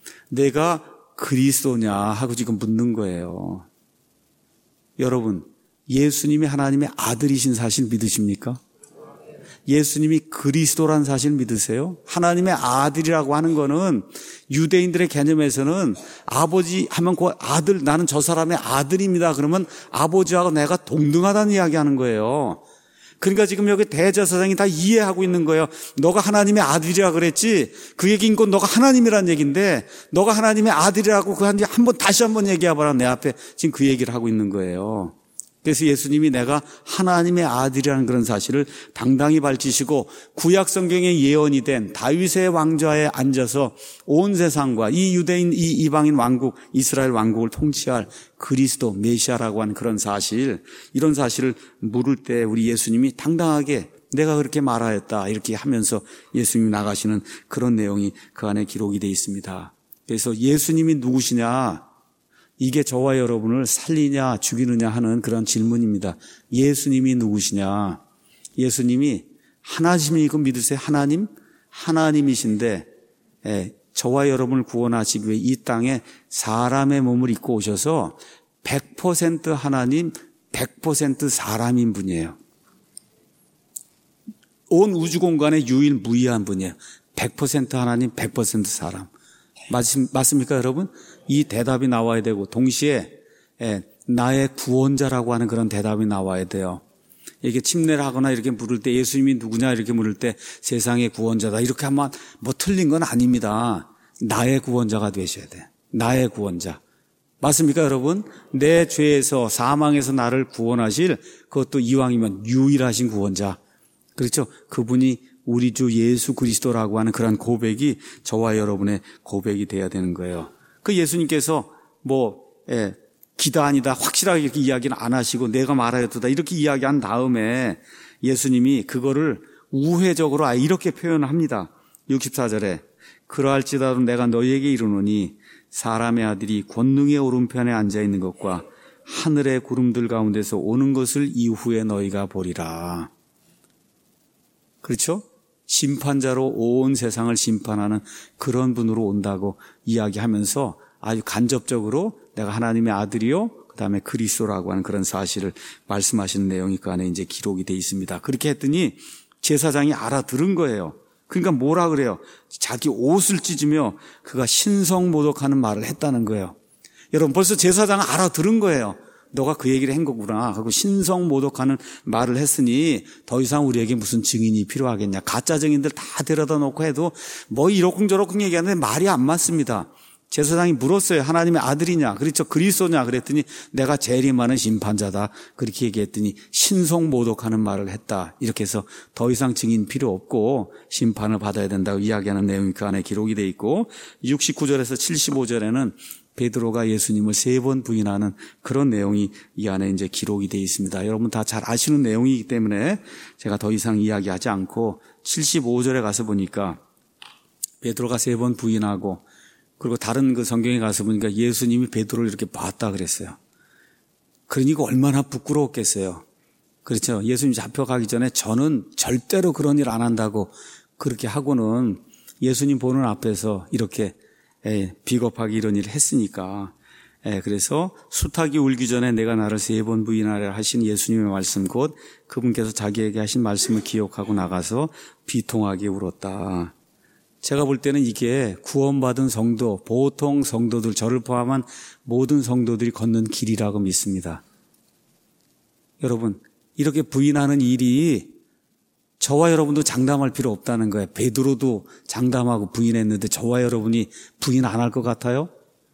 내가 그리스도냐 하고 지금 묻는 거예요. 여러분 예수님이 하나님의 아들이신 사실 믿으십니까? 예수님이 그리스도란 사실 믿으세요? 하나님의 아들이라고 하는 거는 유대인들의 개념에서는 아버지 하면 그 아들, 나는 저 사람의 아들입니다. 그러면 아버지하고 내가 동등하다는 이야기하는 거예요. 그러니까 지금 여기 대제사장이 다 이해하고 있는 거예요. 너가 하나님의 아들이라 그랬지. 그 얘기인 건 너가 하나님이란 얘기인데 너가 하나님의 아들이라고 다시 한번 얘기해봐라. 내 앞에 지금 그 얘기를 하고 있는 거예요. 그래서 예수님이 내가 하나님의 아들이라는 그런 사실을 당당히 밝히시고 구약 성경에 예언이 된 다윗의 왕좌에 앉아서 온 세상과 이 유대인, 이 이방인 왕국, 이스라엘 왕국을 통치할 그리스도 메시아라고 하는 그런 사실, 이런 사실을 물을 때 우리 예수님이 당당하게 내가 그렇게 말하였다 이렇게 하면서 예수님이 나가시는 그런 내용이 그 안에 기록이 되어 있습니다. 그래서 예수님이 누구시냐? 이게 저와 여러분을 살리냐 죽이느냐 하는 그런 질문입니다. 예수님이 누구시냐? 예수님이 하나님이 이거 믿으세요? 하나님이신데 저와 여러분을 구원하시기 위해 이 땅에 사람의 몸을 입고 오셔서 100% 하나님, 100% 사람인 분이에요. 온 우주 공간에 유일무이한 분이에요. 100% 하나님, 100% 사람. 맞습니까, 여러분? 이 대답이 나와야 되고 동시에 나의 구원자라고 하는 그런 대답이 나와야 돼요. 이렇게 침례를 하거나 이렇게 물을 때 예수님이 누구냐 이렇게 물을 때 세상의 구원자다 이렇게 하면 뭐 틀린 건 아닙니다. 나의 구원자가 되셔야 돼. 나의 구원자. 맞습니까, 여러분? 내 죄에서 사망에서 나를 구원하실 그것도 이왕이면 유일하신 구원자. 그렇죠? 그분이 우리 주 예수 그리스도라고 하는 그런 고백이 저와 여러분의 고백이 돼야 되는 거예요. 그 예수님께서 기다 아니다 확실하게 이렇게 이야기는 안 하시고 내가 말하였도다 이렇게 이야기한 다음에 예수님이 그거를 우회적으로 이렇게 표현합니다. 64절에 그러할지라도 내가 너희에게 이르노니 사람의 아들이 권능의 오른편에 앉아있는 것과 하늘의 구름들 가운데서 오는 것을 이후에 너희가 보리라. 그렇죠? 심판자로 온 세상을 심판하는 그런 분으로 온다고 이야기하면서 아주 간접적으로 내가 하나님의 아들이요 그다음에 그리스도라고 하는 그런 사실을 말씀하시는 내용이 그 안에 이제 기록이 돼 있습니다. 그렇게 했더니 제사장이 알아들은 거예요. 그러니까 뭐라 그래요? 자기 옷을 찢으며 그가 신성모독하는 말을 했다는 거예요. 여러분 벌써 제사장은 알아들은 거예요. 너가 그 얘기를 한 거구나 하고 신성모독하는 말을 했으니 더 이상 우리에게 무슨 증인이 필요하겠냐. 가짜 증인들 다 데려다 놓고 해도 뭐 이러쿵저러쿵 얘기하는데 말이 안 맞습니다. 제사장이 물었어요. 하나님의 아들이냐? 그렇죠. 그리스도냐? 그랬더니 내가 재림하는 심판자다. 그렇게 얘기했더니 신성모독하는 말을 했다. 이렇게 해서 더 이상 증인 필요 없고 심판을 받아야 된다고 이야기하는 내용이 그 안에 기록이 돼 있고 69절에서 75절에는 베드로가 예수님을 3번 부인하는 그런 내용이 이 안에 이제 기록이 돼 있습니다. 여러분 다 잘 아시는 내용이기 때문에 제가 더 이상 이야기하지 않고 75절에 가서 보니까 베드로가 3번 부인하고 그리고 다른 그 성경에 가서 보니까 예수님이 베드로를 이렇게 봤다 그랬어요. 그러니까 얼마나 부끄러웠겠어요. 그렇죠. 예수님 잡혀가기 전에 저는 절대로 그런 일 안 한다고 그렇게 하고는 예수님 보는 앞에서 이렇게 비겁하게 이런 일을 했으니까 그래서 수탉이 울기 전에 내가 나를 3번 부인하라 하신 예수님의 말씀 곧 그분께서 자기에게 하신 말씀을 기억하고 나가서 비통하게 울었다. 제가 볼 때는 이게 구원받은 성도, 보통 성도들, 저를 포함한 모든 성도들이 걷는 길이라고 믿습니다. 여러분, 이렇게 부인하는 일이 저와 여러분도 장담할 필요 없다는 거예요. 베드로도 장담하고 부인했는데 저와 여러분이 부인 안 할 것 같아요?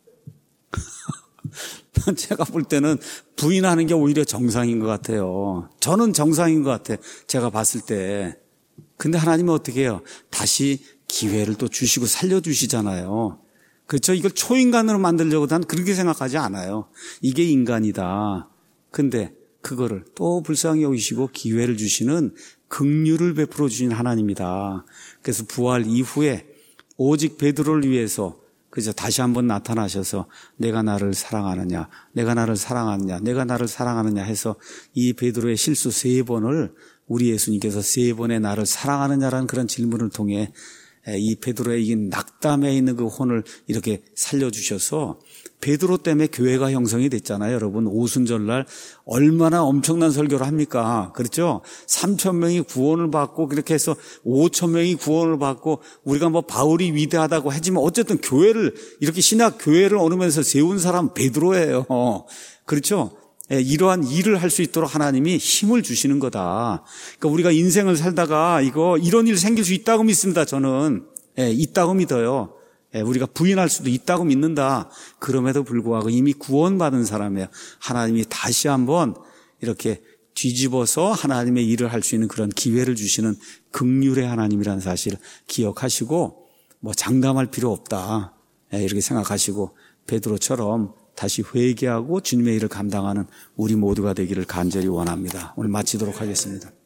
제가 볼 때는 부인하는 게 오히려 정상인 것 같아요. 저는 정상인 것 같아요. 제가 봤을 때. 근데 하나님은 어떻게 해요? 다시 기회를 또 주시고 살려주시잖아요. 그렇죠? 이걸 초인간으로 만들려고 난 그렇게 생각하지 않아요. 이게 인간이다. 근데 그거를 또 불쌍히 여기시고 기회를 주시는 긍휼을 베풀어 주신 하나님이다. 그래서 부활 이후에 오직 베드로를 위해서 그래서 다시 한번 나타나셔서 내가 나를 사랑하느냐, 내가 나를 사랑하느냐, 내가 나를 사랑하느냐 해서 이 베드로의 실수 3번을 우리 예수님께서 3번의 나를 사랑하느냐라는 그런 질문을 통해 이 베드로의 이 낙담에 있는 그 혼을 이렇게 살려주셔서 베드로 때문에 교회가 형성이 됐잖아요. 여러분 오순절날 얼마나 엄청난 설교를 합니까? 그렇죠? 3,000명이 구원을 받고 그렇게 해서 5,000명이 구원을 받고 우리가 뭐 바울이 위대하다고 하지만 어쨌든 교회를 이렇게 신학 교회를 어느 면에서 세운 사람 베드로예요. 그렇죠? 이러한 일을 할 수 있도록 하나님이 힘을 주시는 거다. 그러니까 우리가 인생을 살다가 이런 일 생길 수 있다고 믿습니다. 저는 있다고 믿어요. 우리가 부인할 수도 있다고 믿는다. 그럼에도 불구하고 이미 구원받은 사람이에요. 하나님이 다시 한번 이렇게 뒤집어서 하나님의 일을 할 수 있는 그런 기회를 주시는 긍휼의 하나님이라는 사실을 기억하시고 뭐 장담할 필요 없다. 이렇게 생각하시고 베드로처럼 다시 회개하고 주님의 일을 감당하는 우리 모두가 되기를 간절히 원합니다. 오늘 마치도록 하겠습니다.